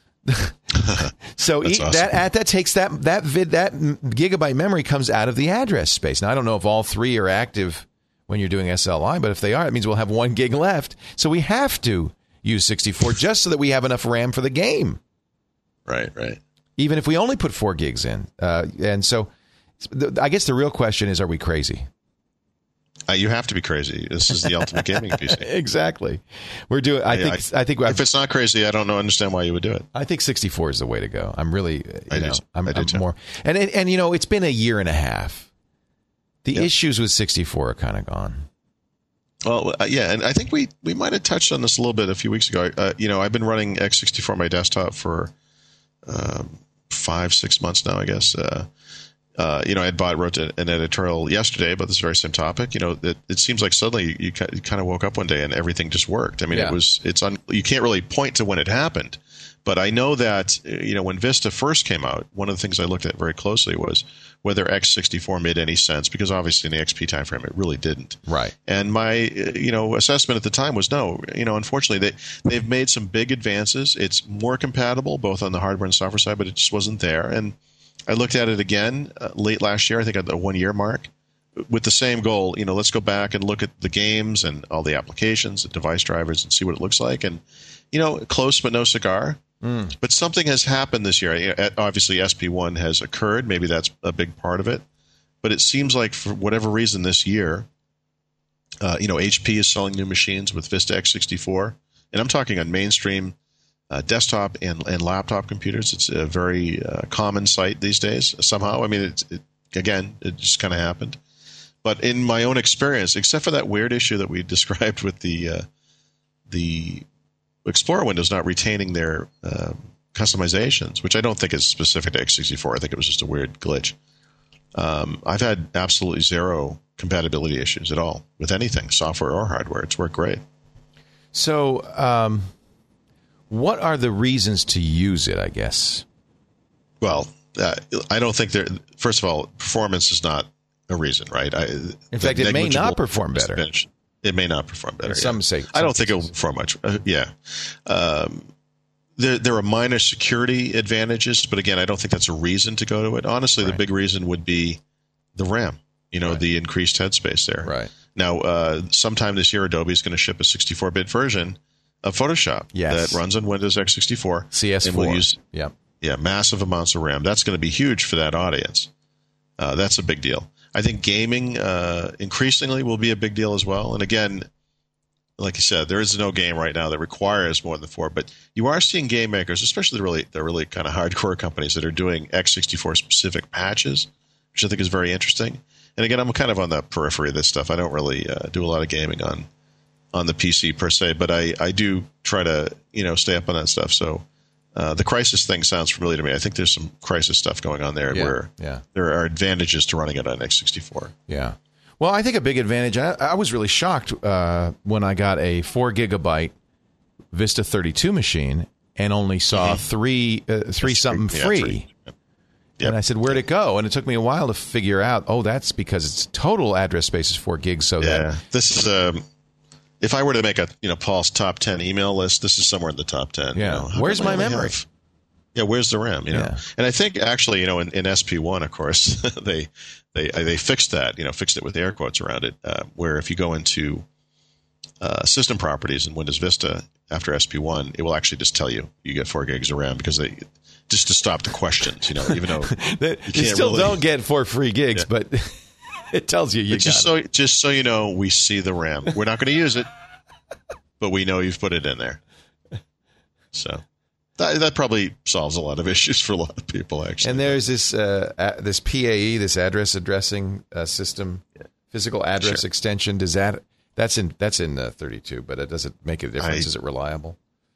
So e- awesome. that that takes that that vid that gigabyte memory comes out of the address space. Now, I don't know if all three are active when you're doing S L I, but if they are, it means we'll have one gig left. So we have to use sixty-four just so that we have enough RAM for the game. Right, right. Even if we only put four gigs in. Uh, and so th- I guess the real question is, are we crazy? Uh, you have to be crazy. This is the ultimate gaming P C. Exactly. We're doing. I yeah, think. I, I think. If I've, it's not crazy, I don't know. Understand why you would do it. I think sixty-four is the way to go. I'm really. You I know, do. I'm, I do I'm too. more. And, and and you know, it's been a year and a half. The yep. issues with sixty-four are kind of gone. Well, uh, yeah, and I think we, we might have touched on this a little bit a few weeks ago. Uh, you know, I've been running x sixty-four on my desktop for um, five, six months now, I guess. Uh, uh, you know, I had bought, wrote an editorial yesterday about this very same topic. You know, it, it seems like suddenly you, you kind of woke up one day and everything just worked. I mean, yeah. it was it's un, you can't really point to when it happened. But I know that, you know, when Vista first came out, one of the things I looked at very closely was whether x sixty-four made any sense, because obviously in the X P timeframe it really didn't. Right. And my, you know, assessment at the time was no. You know, unfortunately, they they've made some big advances. It's more compatible both on the hardware and software side, but it just wasn't there. And I looked at it again uh, late last year, I think at the one year mark, with the same goal. You know, let's go back and look at the games and all the applications, the device drivers, and see what it looks like. And you know, close but no cigar. Mm. But something has happened this year. Obviously, S P one has occurred. Maybe that's a big part of it. But it seems like for whatever reason this year, uh, you know, H P is selling new machines with Vista x sixty-four. And I'm talking on mainstream uh, desktop and, and laptop computers. It's a very uh, common sight these days somehow. I mean, it's, it, again, it just kind of happened. But in my own experience, except for that weird issue that we described with the uh, the Explorer windows not retaining their uh, customizations, which I don't think is specific to x sixty-four. I think it was just a weird glitch. Um, I've had absolutely zero compatibility issues at all with anything, software or hardware. It's worked great. So, um, what are the reasons to use it, I guess? Well, uh, I don't think there. First of all, performance is not a reason, right? I, In fact, it may not perform better. It may not perform better. Some yeah. say. Some I don't think it will perform much. Uh, yeah. Um, there, there are minor security advantages, but again, I don't think that's a reason to go to it. Honestly, right. The big reason would be the RAM, you know, right. the increased headspace there. Right. Now, uh, sometime this year, Adobe is going to ship a sixty-four bit version of Photoshop yes. that runs on Windows x sixty-four. C S four. And will use yeah. yeah, massive amounts of RAM. That's going to be huge for that audience. Uh, that's a big deal. I think gaming uh, increasingly will be a big deal as well. And again, like you said, there is no game right now that requires more than four. But you are seeing game makers, especially the really the really kind of hardcore companies that are doing x sixty-four specific patches, which I think is very interesting. And again, I'm kind of on the periphery of this stuff. I don't really uh, do a lot of gaming on on the P C per se, but I, I do try to you know stay up on that stuff. So uh, the Crysis thing sounds familiar to me. I think there's some Crysis stuff going on there yeah, where yeah. there are advantages to running it on x sixty-four. Yeah. Well, I think a big advantage, I, I was really shocked uh, when I got a four gigabyte Vista thirty-two machine and only saw mm-hmm. three, uh, three something free. free. Yeah, free. Yep. And I said, where'd it go? And it took me a while to figure out, oh, that's because its total address space is four gigs. So yeah, that this is, um, if I were to make a, you know, Paul's top ten email list, this is somewhere in the top ten. Yeah. You know, where's my memory? Have, yeah, where's the RAM? You know, yeah. And I think actually, you know, in, in S P one, of course, they, They they fixed that, you know, fixed it with air quotes around it, uh, where if you go into uh, system properties in Windows Vista after S P one, it will actually just tell you you get four gigs of RAM because they just to stop the questions, you know, even though you, you still really, don't get four free gigs, yeah. but it tells you you but got just it. so just so you know, we see the RAM. We're not going to use it, but we know you've put it in there. So. That, that probably solves a lot of issues for a lot of people, actually. And there's this uh, a, this P A E, this address addressing uh, system, yeah. physical address sure. extension. Does that that's in that's in uh, thirty-two, but it doesn't make a difference. I, is it reliable?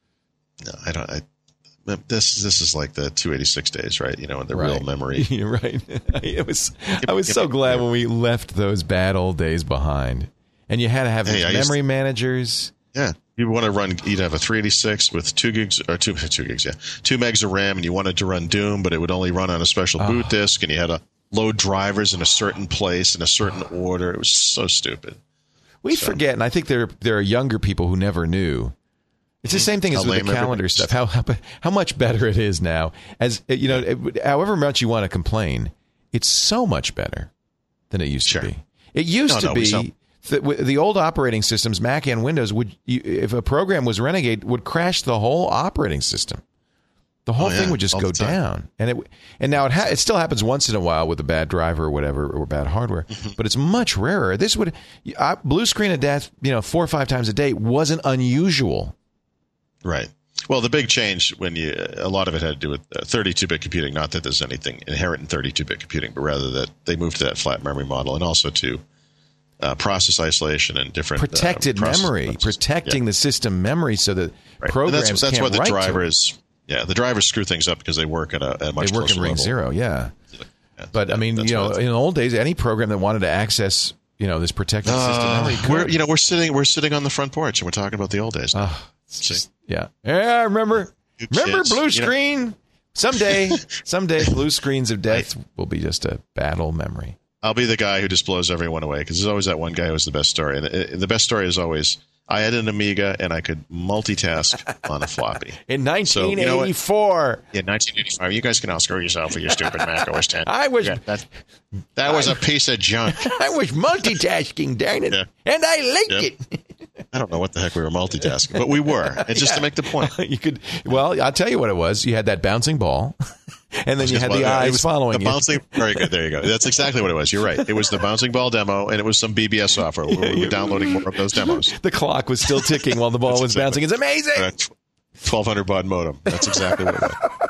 No, I don't. I, this this is like the two eighty-six days, right? You know, in the right. real memory. You're right. It was. I was so glad when we left those bad old days behind, and you had to have hey, these memory to, managers. Yeah. You want to run, you'd have a three eighty-six with two gigs, or two, two gigs, yeah, two megs of RAM, and you wanted to run Doom, but it would only run on a special oh. boot disk, and you had to load drivers in a certain place in a certain order. It was so stupid. We so. forget, and I think there there are younger people who never knew. It's the same thing as with the calendar stuff. How, how how much better it is now. As you know, it, however much you want to complain, it's so much better than it used sure. to be. It used no, to no, be. The, the old operating systems, Mac and Windows, would you, if a program was renegade, would crash the whole operating system. The whole oh, yeah, thing would just go down, and it and now it ha- it still happens once in a while with a bad driver or whatever or bad hardware, mm-hmm. but it's much rarer. This would I, blue screen of death, you know, four or five times a day wasn't unusual. Right. Well, the big change when you a lot of it had to do with thirty-two bit computing. Not that there's anything inherent in thirty-two bit computing, but rather that they moved to that flat memory model, and also to Uh, process isolation and different protected uh, memory, process. protecting yeah. the system memory so that right. programs and that's, that's can't why the write drivers, yeah, the drivers screw things up because they work at a, at a much they work closer in ring level. zero, yeah. yeah but yeah, I mean, you know, in the old days, any program that wanted to access, you know, this protected uh, system memory, could. we're you know we're sitting we're sitting on the front porch and we're talking about the old days. Uh, just, yeah, yeah. I remember, you remember kids, blue screen. You know? Someday, someday, blue screens of death right. will be just a battle memory. I'll be the guy who just blows everyone away because there's always that one guy who has the best story. And the, the best story is always, I had an Amiga and I could multitask on a floppy. In nineteen eighty-four. So, you know yeah, nineteen eighty-five. You guys can all screw yourself with your stupid Mac O S ten. I was, yeah, that, that was I, a piece of junk. I was multitasking, darn it. Yeah. And I liked yep. it. I don't know what the heck we were multitasking, but we were. And just yeah. to make the point. You could, well, I'll tell you what it was. You had that bouncing ball. And then you had the eyes following the bouncing, you. Very good. There you go. That's exactly what it was. You're right. It was the bouncing ball demo, and it was some B B S software. We were downloading more of those demos. The clock was still ticking while the ball was exactly. bouncing. It's amazing. twelve hundred baud modem. That's exactly what it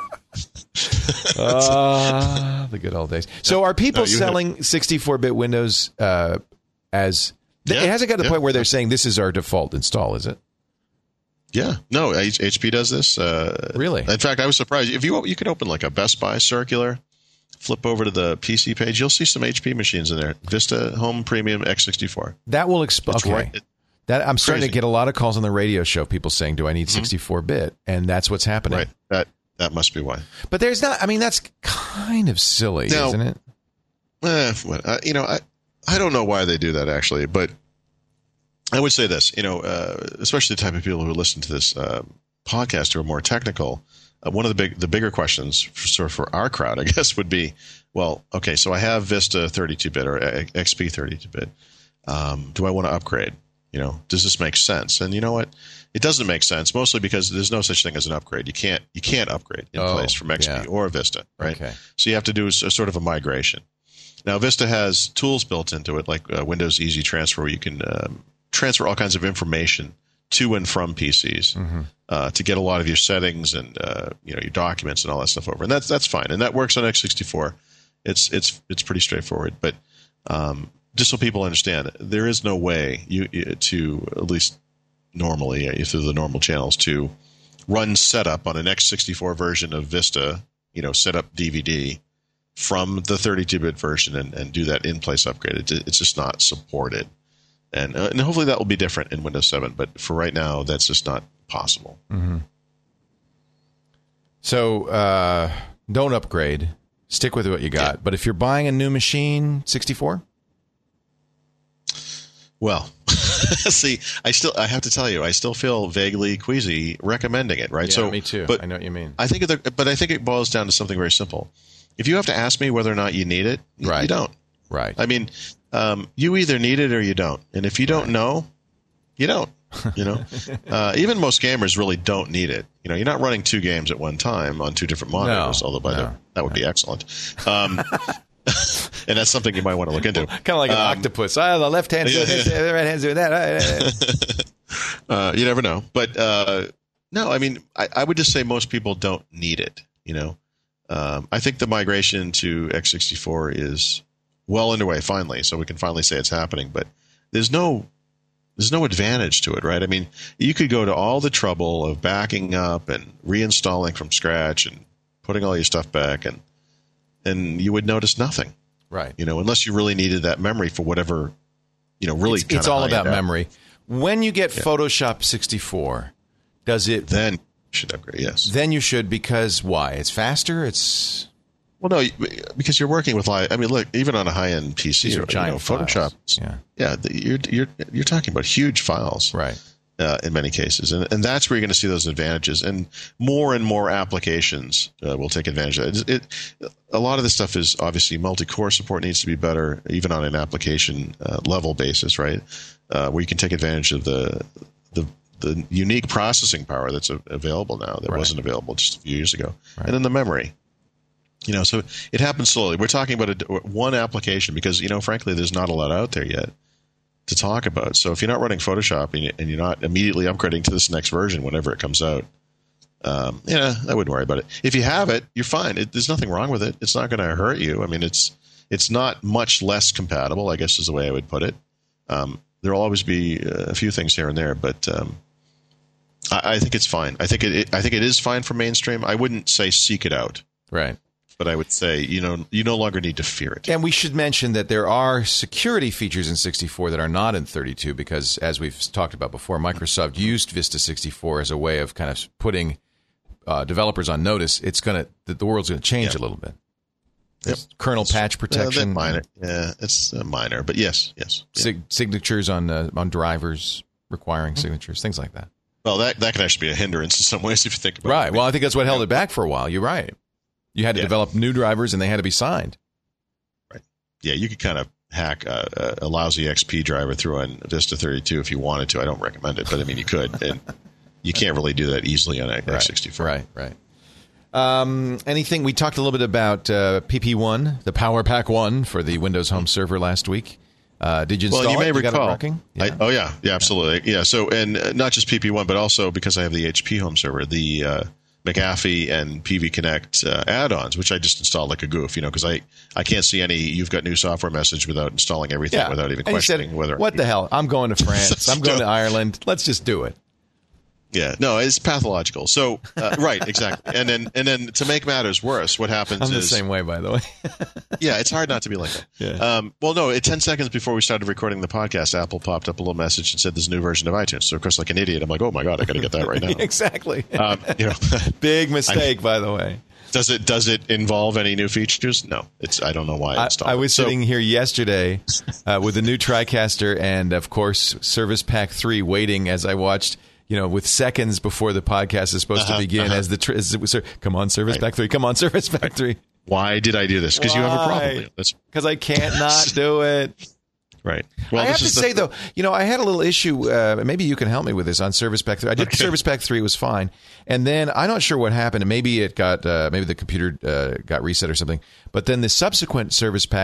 was. Ah, uh, the good old days. So are people no, selling sixty-four bit Windows uh, as... Yeah, it hasn't got to the yeah, point where they're yeah. saying this is our default install, is it? Yeah, no, H P does this. Uh, really? In fact, I was surprised. If you you could open like a Best Buy circular, flip over to the P C page, you'll see some H P machines in there. Vista Home Premium x sixty-four. That will explain. Okay. Right. That I'm starting Crazy. to get a lot of calls on the radio show. People saying, "Do I need sixty-four bit?" Mm-hmm. And that's what's happening. Right. That that must be why. But there's not. I mean, that's kind of silly, now, isn't it? Eh, uh, you know, I I don't know why they do that actually, but. I would say this, you know, uh, especially the type of people who listen to this uh, podcast who are more technical. Uh, one of the big, the bigger questions for, sort of for our crowd, I guess, would be, well, okay, so I have Vista thirty-two bit or X P thirty-two bit. Um, do I want to upgrade? You know, does this make sense? And you know what? It doesn't make sense, mostly because there's no such thing as an upgrade. You can't, you can't upgrade in oh, place from X P yeah. or Vista, right? Okay. So you have to do a, a sort of a migration. Now, Vista has tools built into it, like uh, Windows Easy Transfer, where you can um, transfer all kinds of information to and from P Cs mm-hmm. uh, to get a lot of your settings and uh, you know your documents and all that stuff over, and that's that's fine, and that works on x sixty-four. It's it's it's pretty straightforward, but um, just so people understand, there is no way you to at least normally uh, through the normal channels to run setup on an x sixty-four version of Vista, you know, set up D V D from the thirty-two bit version and, and do that in-place upgrade. It, it's just not supported. And, uh, and hopefully that will be different in Windows seven, but for right now, that's just not possible. Mm-hmm. So uh, don't upgrade. Stick with what you got. Yeah. But if you're buying a new machine, sixty-four? Well, see, I still I have to tell you, I still feel vaguely queasy recommending it, right? Yeah, so, me too. But I know what you mean. I think, the, but I think it boils down to something very simple. If you have to ask me whether or not you need it, right. you don't. Right. I mean, um, you either need it or you don't. And if you don't right. know, you don't. You know, uh, even most gamers really don't need it. You know, you're not running two games at one time on two different monitors, no, although by no, the, that would no. be excellent. Um, and that's something you might want to look into. Kind of like an um, octopus. Oh, the left hand's doing this, the right hand's doing that. uh, you never know. But uh, no, I mean, I, I would just say most people don't need it. You know, um, I think the migration to x sixty-four is well underway finally, so we can finally say it's happening. But there's no there's no advantage to it, right? I mean, you could go to all the trouble of backing up and reinstalling from scratch and putting all your stuff back, and and you would notice nothing, right? You know, unless you really needed that memory for whatever, you know, really. It's, it's all about memory. When you get yeah. Photoshop sixty-four, does it then you should upgrade? Yes, then you should, because why? It's faster. It's well, no, because you're working with live. I mean, look, even on a high-end P C, These are you giant know, Photoshop. files. Yeah, yeah, you're you're you're talking about huge files, right? Uh, in many cases, and and that's where you're going to see those advantages, and more and more applications uh, will take advantage of it. it. A lot of this stuff is obviously multi-core support needs to be better, even on an application uh, level basis, right? Uh, where you can take advantage of the the the unique processing power that's a, available now that right. wasn't available just a few years ago, right. and then the memory. You know, so it happens slowly. We're talking about a, one application because, you know, frankly, there's not a lot out there yet to talk about. So if you're not running Photoshop and you're not immediately upgrading to this next version whenever it comes out, um, yeah, I wouldn't worry about it. If you have it, you're fine. It, there's nothing wrong with it. It's not going to hurt you. I mean, it's it's not much less compatible, I guess is the way I would put it. Um, there'll always be a few things here and there, but um, I, I think it's fine. I think it, it. I think it is fine for mainstream. I wouldn't say seek it out, right? But I would say, you know, you no longer need to fear it. And we should mention that there are security features in sixty-four that are not in thirty-two because, as we've talked about before, Microsoft used Vista sixty-four as a way of kind of putting uh, developers on notice. It's going to the world's going to change yep. a little bit. Yep. Kernel patch protection, uh, minor, yeah, it's uh, minor, but yes, yes, yeah. Sig- signatures on uh, on drivers requiring mm-hmm. signatures, things like that. Well, that that can actually be a hindrance in some ways if you think about right. it. Right. Well, I think that's what held it back for a while. You're right. You had to yeah. develop new drivers, and they had to be signed. Right. Yeah, you could kind of hack a, a lousy X P driver through on Vista thirty-two if you wanted to. I don't recommend it, but I mean, you could. And you can't really do that easily on x sixty-four. Right, right. Um, anything? We talked a little bit about uh, P P one, the Power Pack one for the Windows Home Server last week. Uh, did you install well, you may it? You recall. Got it working? Yeah. I, oh, yeah. Yeah, absolutely. Yeah, so, and not just P P one, but also because I have the H P Home Server, the uh, McAfee and P V Connect uh, add-ons, which I just installed like a goof, you know, because I, I can't see any you've got new software message without installing everything, yeah. without even and questioning said, whether. What the hell? I'm going to France. I'm going to Ireland. Let's just do it. Yeah, no, it's pathological. So, uh, right, exactly. And then, and then to make matters worse, what happens I'm is the same way, by the way. yeah, it's hard not to be like that. Yeah. Um, well, no, ten seconds before we started recording the podcast, Apple popped up a little message and said there's a new version of iTunes. So, of course, like an idiot, I'm like, oh my god, I got to get that right now. Exactly. Um, you know, big mistake, I, by the way. Does it does it involve any new features? No, it's. I don't know why I installed I, I was it. sitting so, here yesterday uh, with the new TriCaster and, of course, Service Pack three, waiting as I watched. You know, with seconds before the podcast is supposed uh-huh, to begin, uh-huh. as the tr- as it was, come on, Service right. Pack three, come on, Service Pack right. three. Why did I do this? Because you have a problem. Because I can't not do it. Right. Well, I have to the- say though, you know, I had a little issue. Uh, maybe you can help me with this on Service Pack three. I did okay. Service Pack three; it was fine, and then I'm not sure what happened. Maybe it got, uh, maybe the computer uh, got reset or something. But then the subsequent Service Packs,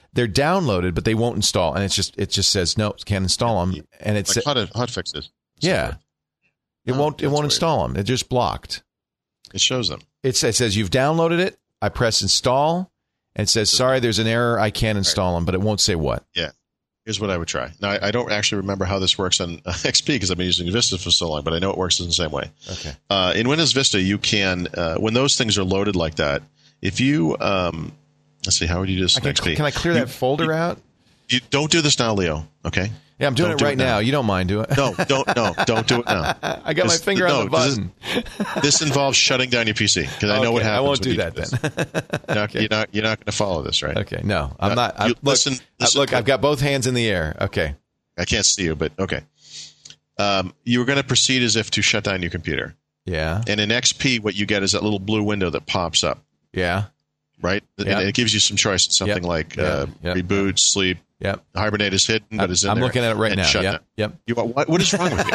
they're downloaded, but they won't install, and it's just it just says no, can't install them, and it's like hot, hot fixes. Yeah, it Oh, won't it that's won't weird. install them. They're just blocked. It shows them. It says, it says you've downloaded it. I press install, and it says sorry, there's an error. I can't install them, but it won't say what. Yeah. Here's what I would try. Now, I, I don't actually remember how this works on uh, X P because I've been using Vista for so long, but I know it works in the same way. Okay. Uh, in Windows Vista, you can, uh, when those things are loaded like that, if you, um, let's see, how would you do this I in can, X P? can I clear You- that folder you- out? You don't do this now, Leo. Okay. Yeah, I'm doing Don't it do right it now. now. You don't mind doing it? No, don't. No, don't do it now. I got my This- finger no, on the button. This, this involves shutting down your P C because I know Okay, what happens. I won't when do you that this. then. You're not, you're not, you're not going to follow this, right? Okay, no, I'm Uh, not. I'm, you- look, listen- uh, listen- look, I've got both hands in the air. Okay. I can't see you, but okay. Um, you were going to proceed as if to shut down your computer. Yeah. And in X P, what you get is that little blue window that pops up, Yeah. right? And Yep. it gives you some choices, something Yep. like Yep. uh, Yep. reboot, sleep, Yep. hibernate is hidden, but is in I'm there. looking at it right and now. shut Yep. down. Yep. You, what, what is wrong with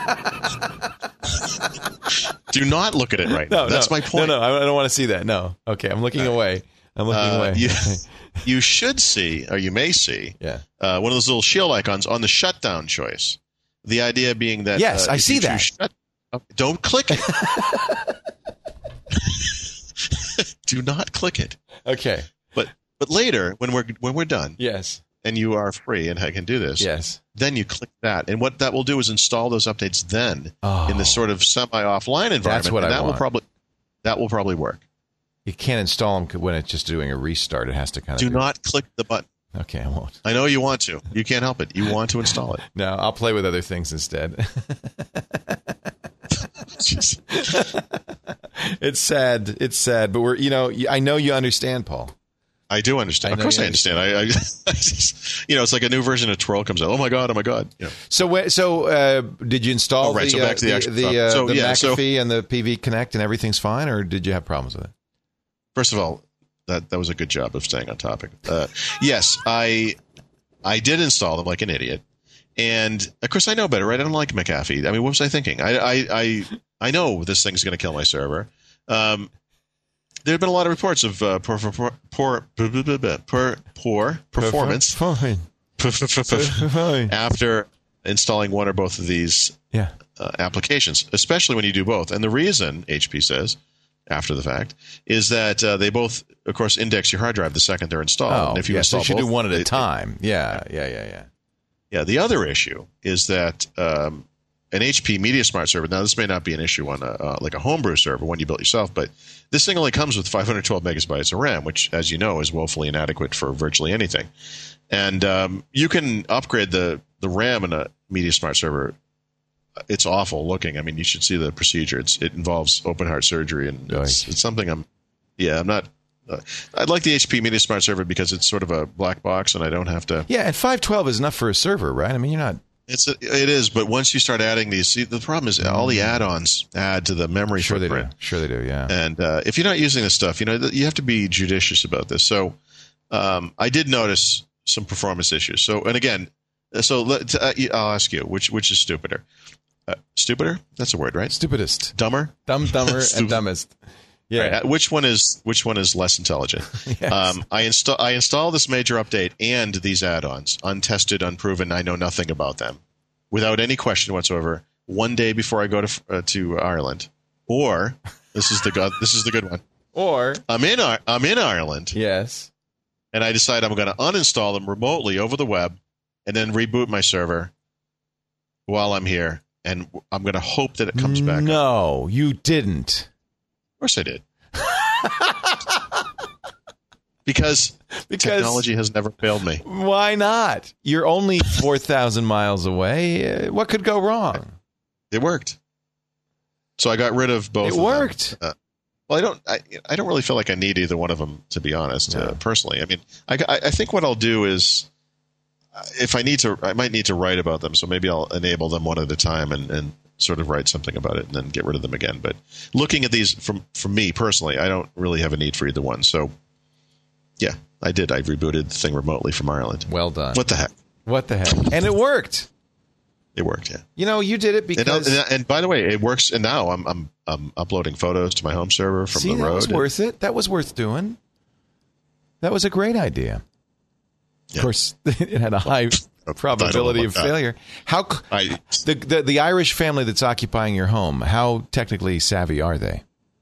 you? Do not look at it right now. No, That's no, my point. No, no, I don't want to see that. No. Okay, I'm looking away. I'm looking Uh, away. you, you should see, or you may see, Yeah. uh, one of those little shield icons on the shutdown choice. The idea being that Yes, uh, I if see you choose that. Shut, okay, don't click it. Do not click it. Okay. But but later, when we're when we're done, Yes. and you are free and I can do this, Yes. then you click that, and what that will do is install those updates then Oh. in this sort of semi-offline environment. That's what and I that want. will probably that will probably work. You can't install them when it's just doing a restart. It has to kind of Do not click the button. Okay, I won't. I know you want to. You can't help it. You want to install it. No, I'll play with other things instead. Jeez. It's sad. It's sad, but we're you know I know you understand, Paul. I do understand. I Of know course, you I understand. I, I, I just, you know, it's like a new version of Twirl comes out. Oh my god! Oh my god! You know. So, wh- so uh, did you install Oh, right. the, So back uh, to the actual the, problem. uh, So, the yeah, so- McAfee and the P V Connect and everything's fine, or did you have problems with it? First of all, that that was a good job of staying on topic. Uh, yes, I I did install them like an idiot, and of course I know better, right? I don't like McAfee. I mean, what was I thinking? I I I, I know this thing's going to kill my server. Um, there have been a lot of reports of uh, poor poor poor poor, poor performance Fine. Fine. after installing one or both of these Yeah. uh, applications, especially when you do both. And the reason, H P says, after the fact, is that uh, they both, of course, index your hard drive the second they're installed. Oh, and if you yes, install you should both, do one at a they- time. Yeah, yeah, yeah, yeah. Yeah, the other issue is that um, an H P MediaSmart server, now this may not be an issue on a, uh, like a homebrew server, one you built yourself, but this thing only comes with five hundred twelve megabytes of RAM, which, as you know, is woefully inadequate for virtually anything. And um, you can upgrade the, the RAM in a MediaSmart server. It's awful looking. I mean, you should see the procedure. It's, it involves open heart surgery, and it's, it's something I'm, yeah, I'm not. Uh, I'd like the H P MediaSmart server because it's sort of a black box, and I don't have to. Yeah, and five twelve is enough for a server, right? I mean, you're not. It's a, it is, but once you start adding these, see, the problem is all the add-ons add to the memory Sure they do. footprint. Sure they do. Yeah. And uh, if you're not using this stuff, you know you have to be judicious about this. So um, I did notice some performance issues. So and again, so let, uh, I'll ask you, which which is stupider? Uh, stupider? That's a word, right? Stupidest. Dumber? Dumb, dumber, and Stupid. dumbest. Yeah. Right. Uh, Which one is which one is less intelligent? Yes. um, I install I install this major update and these add-ons, untested, unproven. I know nothing about them, without any question whatsoever. One day before I go to uh, to Ireland, or this is the good this is the good one. Or I'm in Ar- I'm in Ireland, yes. and I decide I'm going to uninstall them remotely over the web, and then reboot my server while I'm here, and I'm going to hope that it comes back. No, you didn't. Of course I did. Because, Because technology has never failed me. why not? You're only four thousand miles away. Uh, What could go wrong? It worked. So I got rid of both. It of them. worked. Uh, well, I don't. I, I don't really feel like I need either one of them, to be honest. No. Uh, personally, I mean, I, I I think what I'll do is, uh, if I need to, I might need to write about them. So maybe I'll enable them one at a time and, and sort of write something about it and then get rid of them again. But looking at these from from me personally, I don't really have a need for either one. So yeah, I did. I rebooted the thing remotely from Ireland. Well done. What the heck? What the heck? And it worked. It worked. Yeah. You know, you did it And, because and, and by the way, it works. And now I'm I'm I'm uploading photos to my home server from see, the that road. was worth it. That was worth doing. That was a great idea. Yeah. Of course, it had a high probability of failure. That. How I, the, the the Irish family that's occupying your home? How technically savvy are they?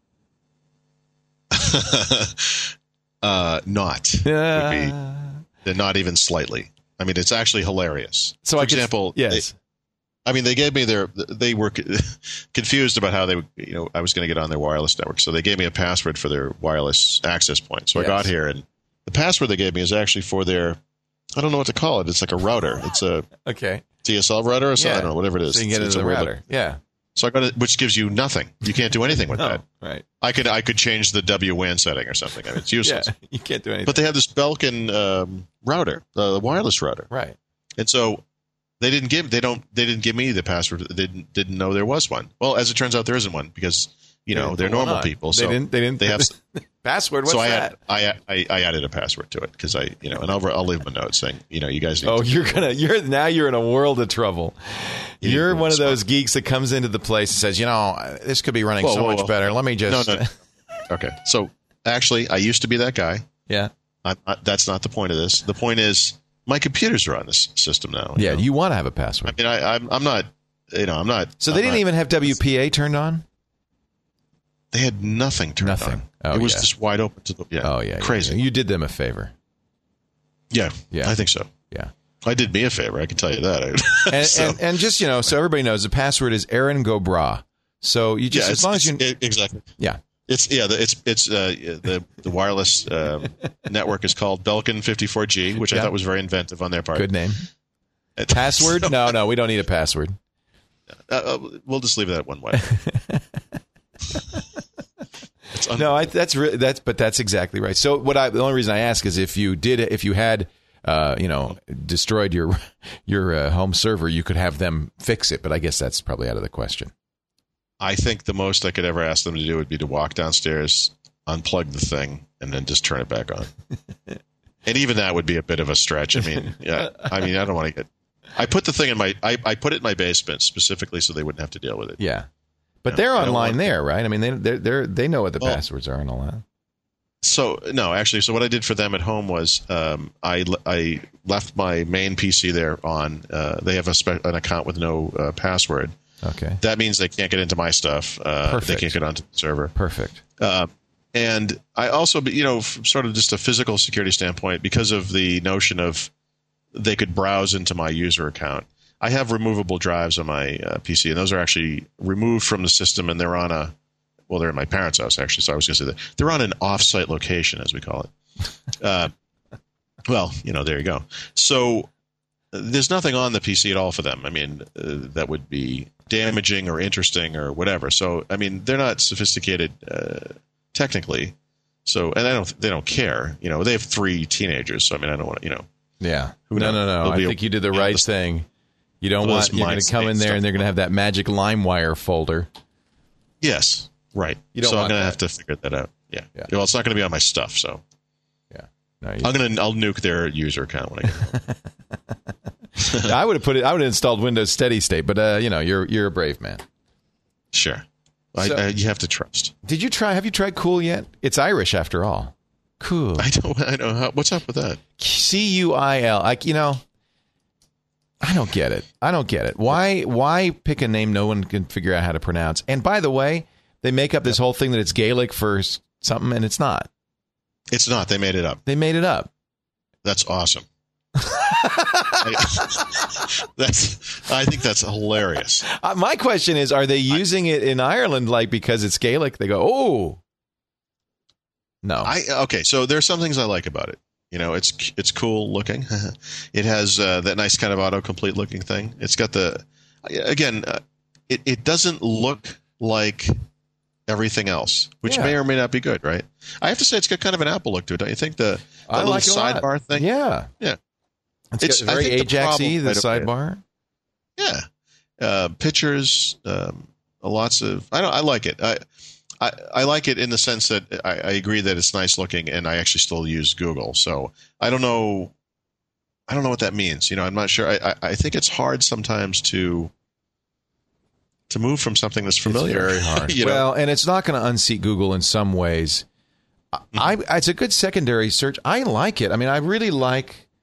uh, not. Uh, would be, they're not even slightly. I mean, it's actually hilarious. So, for I example, could, yes. They, I mean, they gave me their. They were confused about how they, you know, I was going to get on their wireless network. So they gave me a password for their wireless access point. So yes. I got here, and the password they gave me is actually for their. I don't know what to call it. It's like a router. It's a okay D S L router or something. Yeah. I don't know, whatever it is. So you can get it's, into it's the router. Yeah. So I got it, which gives you nothing. You can't do anything with no, that. Right. I could I could change the W W A N setting or something. I mean, it's useless. Yeah, you can't do anything. But they have this Belkin um, router, uh, the wireless router. Right. And so they didn't give they don't they didn't give me the password. They didn't didn't know there was one. Well, as it turns out, there isn't one because you know they're normal people. So they didn't. They didn't. They have password. What's so I that? Add, I, I I added a password to it because I you know and I'll I'll leave them a note saying you know you guys. Need oh, to you're gonna you're now you're in a world of trouble. You you're one of those smart. geeks that comes into the place and says, you know, this could be running whoa, so whoa, much whoa. better. Let me just. No, no. Okay, so actually, I used to be that guy. Yeah. I'm not, that's not the point of this. The point is. My computers are on this system now. You yeah, know? you want to have a password. I mean, I, I'm, I'm not, you know, I'm not. So they I'm didn't not, even have W P A turned on? They had nothing turned nothing. on. Oh, it was yeah. just wide open to the, yeah. Oh, yeah. Crazy. Yeah. You did them a favor. Yeah. Yeah. I think so. Yeah. I did me a favor. I can tell you that. and, so. and, and just, you know, so everybody knows the password is Aaron Gobra. So you just, yeah, as long as you. It, exactly. Yeah. It's yeah. The, it's it's uh, the the wireless uh, network is called Belkin fifty-four G, which yeah. I thought was very inventive on their part. Good name. Password? So, no, no, we don't need a password. Uh, we'll just leave it at one way. no, I, that's really that's but that's exactly right. So what I the only reason I ask is if you did if you had uh, you know destroyed your your uh, home server, you could have them fix it. But I guess that's probably out of the question. I think the most I could ever ask them to do would be to walk downstairs, unplug the thing, and then just turn it back on. And even that would be a bit of a stretch. I mean, yeah. I mean, I don't want to get. I put the thing in my. I, I put it in my basement specifically so they wouldn't have to deal with it. Yeah, but you they're know, online there, right? I mean, they they they they know what the well, passwords are and all that. So no, actually, so what I did for them at home was um, I I left my main P C there on. Uh, they have a spe- an account with no uh, password. Okay. That means they can't get into my stuff. Uh, Perfect. They can't get onto the server. Perfect. Uh, and I also, you know, from sort of just a physical security standpoint, because of the notion of they could browse into my user account, I have removable drives on my uh, P C, and those are actually removed from the system, and they're on a, well, they're in my parents' house, actually, so I was going to say that. They're on an off-site location, as we call it. Uh, well, you know, there you go. So there's nothing on the P C at all for them. I mean, uh, that would be damaging or interesting or whatever. So, I mean, they're not sophisticated uh, technically. So, and I don't, they don't care. You know, they have three teenagers. So, I mean, I don't want to, you know. Yeah. No, no, no. I think you did the right thing. You don't want, you're going to come in there and they're going to have that magic LimeWire folder. Yes. Right. You don't so want I'm going to that. have to figure that out. Yeah. Yeah. Well, it's not going to be on my stuff. So. Yeah. No, I'm going to, I'll nuke their user account when I get home. I would have put it. I would have installed Windows Steady State, but uh, you know, you're you're a brave man. Sure, So- I, I, you have to trust. Did you try? Have you tried Cool yet? It's Irish after all. Cool. I don't. I know. How, what's up with that? C U I L. Like, you know, I don't get it. I don't get it. Why? Why pick a name no one can figure out how to pronounce? And by the way, they make up this whole thing that it's Gaelic for s- something, and it's not. It's not. They made it up. They made it up. That's awesome. I, that's. I think that's hilarious. Uh, my question is: are they using it in Ireland like because it's Gaelic? They go, oh, no. I okay. So there's some things I like about it. You know, it's it's cool looking. It has uh, that nice kind of autocomplete looking thing. It's got the again. Uh, it it doesn't look like everything else, which Yeah. may or may not be good, right? I have to say, it's got kind of an Apple look to it, don't you think? The, the I little like it a lot. sidebar thing. Yeah, Yeah. It's, It's- got I very think the Ajax-y, the problem- sidebar. Yeah, uh, pictures, um, lots of. I don't. I like it. I, I I like it in the sense that I, I agree that it's nice looking, and I actually still use Google. So I don't know. I don't know what that means. You know, I'm not sure. I I, I think it's hard sometimes to to move from something that's familiar. It's very hard. you know? Well, and it's not going to unseat Google in some ways. I, I it's a good secondary search. I like it. I mean, I really like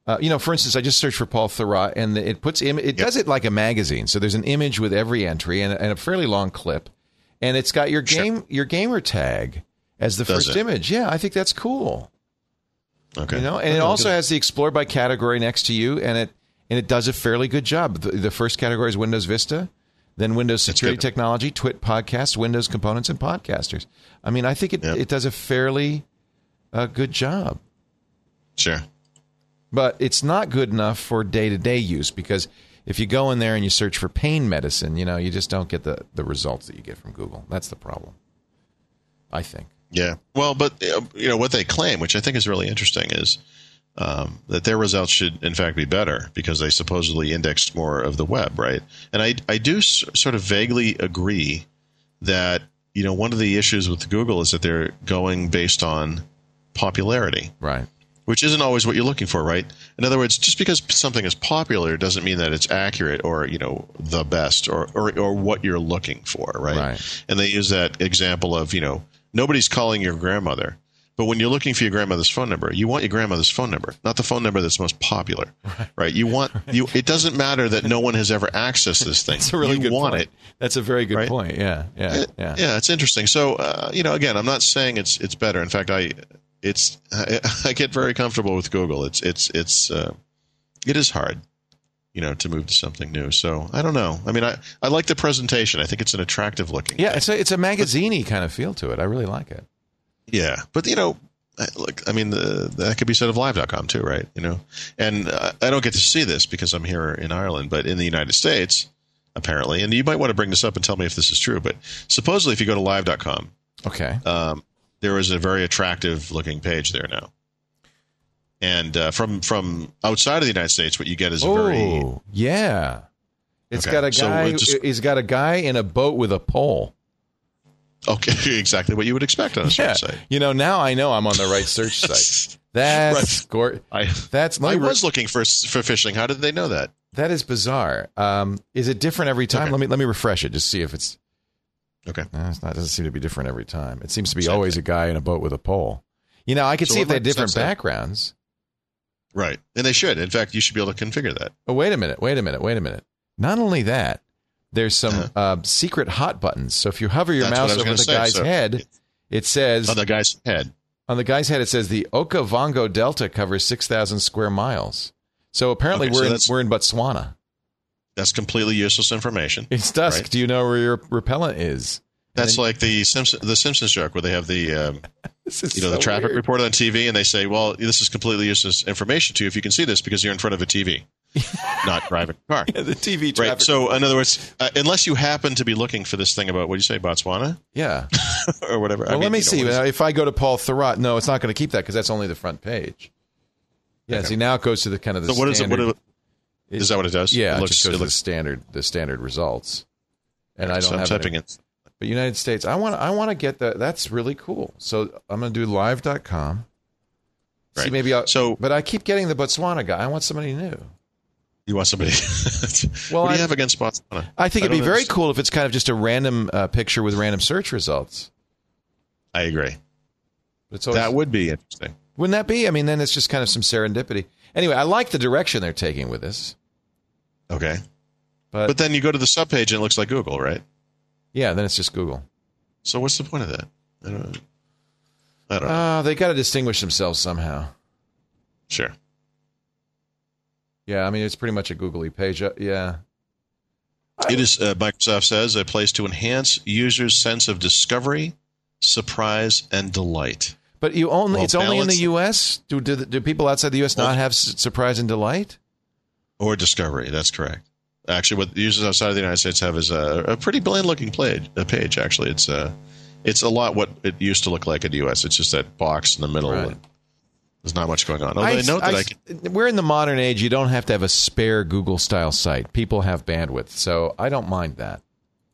Uh, you know, for instance, I just searched for Paul Thurrott, and it puts Im- it yep. does it like a magazine. So there's an image with every entry and, and a fairly long clip, and it's got your game sure. your gamer tag as the does first it? image. Yeah, I think that's cool. Okay, you know, and okay, it also okay. has the Explore by category next to you, and it and it does a fairly good job. The, the first category is Windows Vista, then Windows Security Technology, Twit Podcasts, Windows Components, and Podcasters. I mean, I think it yep. it does a fairly uh, good job. Sure. But it's not good enough for day-to-day use, because if you go in there and you search for pain medicine, you know, you just don't get the, the results that you get from Google. That's the problem, I think. Yeah. Well, but, you know, what they claim, which I think is really interesting, is um, that their results should, in fact, be better because they supposedly indexed more of the web, right? And I, I do s- sort of vaguely agree that, you know, one of the issues with Google is that they're going based on popularity. Right. Which isn't always what you're looking for, right? In other words, just because something is popular doesn't mean that it's accurate or, you know, the best or, or, or what you're looking for, right? Right? And they use that example of, you know, nobody's calling your grandmother. But when you're looking for your grandmother's phone number, you want your grandmother's phone number, not the phone number that's most popular, right? right? You want right. you. It doesn't matter that no one has ever accessed this thing. That's a really you good want point. it. That's a very good right? point. Yeah, yeah, yeah. Yeah, it's interesting. So, uh, you know, again, I'm not saying it's it's better. In fact, I. It's I, I get very comfortable with Google. It's it's it's uh, it is hard, you know, to move to something new. So I don't know. I mean, I, I like the presentation. I think it's an attractive looking. Yeah, thing. it's a it's a magazine-y kind of feel to it. I really like it. Yeah, but you know, look, I mean, the, that could be said of Live dot com too, right? You know, and uh, I don't get to see this because I'm here in Ireland, but in the United States, apparently, and you might want to bring this up and tell me if this is true. But supposedly, if you go to Live dot com, okay. Um, there is a very attractive-looking page there now, and uh, from from outside of the United States, what you get is a oh, very yeah. It's okay. got a So guy. just, he's got a guy in a boat with a pole. Okay, exactly what you would expect on a yeah. search site. You know, now I know I'm on the right search site. That's right. gor- I, That's. I was looking for for fishing. How did they know that? That is bizarre. Um, is it different every time? Okay. Let me let me refresh it. Just see if it's. Okay. No, it's not. It doesn't seem to be different every time. It seems to be Same always thing. a guy in a boat with a pole. You know, I could So see what if they had might different sense that? backgrounds. Right, and they should. In fact, you should be able to configure that. Oh, wait a minute. Wait a minute. Wait a minute. Not only that, there's some Uh-huh. uh, secret hot buttons. So if you hover your That's what I mouse was over gonna the say. guy's So- head, it says On the guy's head. on the guy's head it says the Okavango Delta covers six thousand square miles. So apparently Okay, we're so in, that's- we're in Botswana. That's completely useless information. It's dusk. Right. Do you know where your repellent is? That's then- like the Simpsons, the Simpsons joke where they have the um, This is you know so the traffic weird. report on T V, and they say, "Well, this is completely useless information to you if you can see this because you're in front of a T V, not driving a car." Yeah, the T V traffic. Right. So, in other words, uh, unless you happen to be looking for this thing about what do you say, Botswana, yeah. or whatever. Well, I mean, let me you know, see. what is- If I go to Paul Thurrott, no, it's not going to keep that because that's only the front page. Yeah. Okay. See, now it goes to the kind of the So, what is it? standard. What it, is that what it does? Yeah, it it, looks. just goes It to the looks standard, the standard results. And I don't so I'm have typing it. it. But United States, I want, I want to get that. That's really cool. So I'm going to do live dot com. See, Right. maybe I'll, So- but I keep getting the Botswana guy. I want somebody new. You want somebody? Well, what do I- you have against Botswana? I think it'd be don't very understand. cool if it's kind of just a random uh, picture with random search results. I agree. It's always, That would be interesting. wouldn't that be? I mean, then it's just kind of some serendipity. Anyway, I like the direction they're taking with this. Okay. But, But then you go to the subpage and it looks like Google, right? yeah, then it's just Google. So what's the point of that? I don't. I don't know. Uh, they got to distinguish themselves somehow. Sure. Yeah, I mean, it's pretty much a googly page. Uh, yeah. It is, uh, Microsoft says, a place to enhance users' sense of discovery, surprise, and delight. But you only Well, it's only in the balance- U S? Do, do do people outside the U S Well- not have s- surprise and delight? Or discovery, that's correct. Actually, what users outside of the United States have is a, a pretty bland-looking page, a page, actually. It's a, it's a lot what it used to look like in the U S. It's just that box in the middle. Right. And there's not much going on. Although I, I note that I, I can... We're in the modern age. You don't have to have a spare Google-style site. People have bandwidth, so I don't mind that.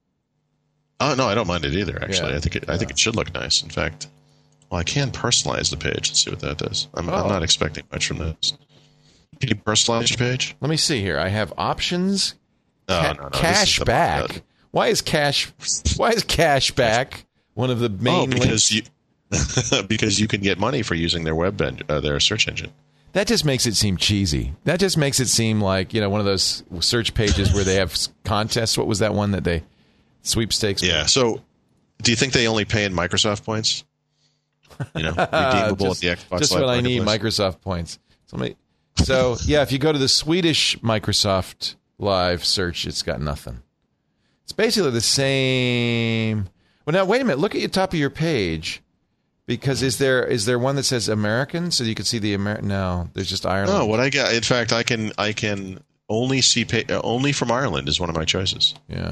Oh, no, I don't mind it either, actually. Yeah. I think it, I think it should look nice. In fact, well, I can personalize the page. Let's see what that does. I'm, Oh. I'm not expecting much from this. Can you personalize your page? Let me see here. I have options. Oh, Ca- no, no. This cash is the- back. Why is cash? Why is cash back one of the main Oh, because links? you because you can get money for using their web en- uh, their search engine. That just makes it seem cheesy. That just makes it seem like, you know, one of those search pages where they have contests. What was that one that they sweepstakes? Yeah. So, do you think they only pay in Microsoft points? You know, redeemable just, at the Xbox just Live what I need, Marketplace? Microsoft points. So, so, yeah, if you go to the Swedish Microsoft Live search, it's got nothing. It's basically the same. Well, now wait a minute. Look at the top of your page. Because is there is there one that says American, so you can see the American? No, there's just Ireland. No, what I got. In fact, I can I can only see pay, uh, only from Ireland is one of my choices. Yeah,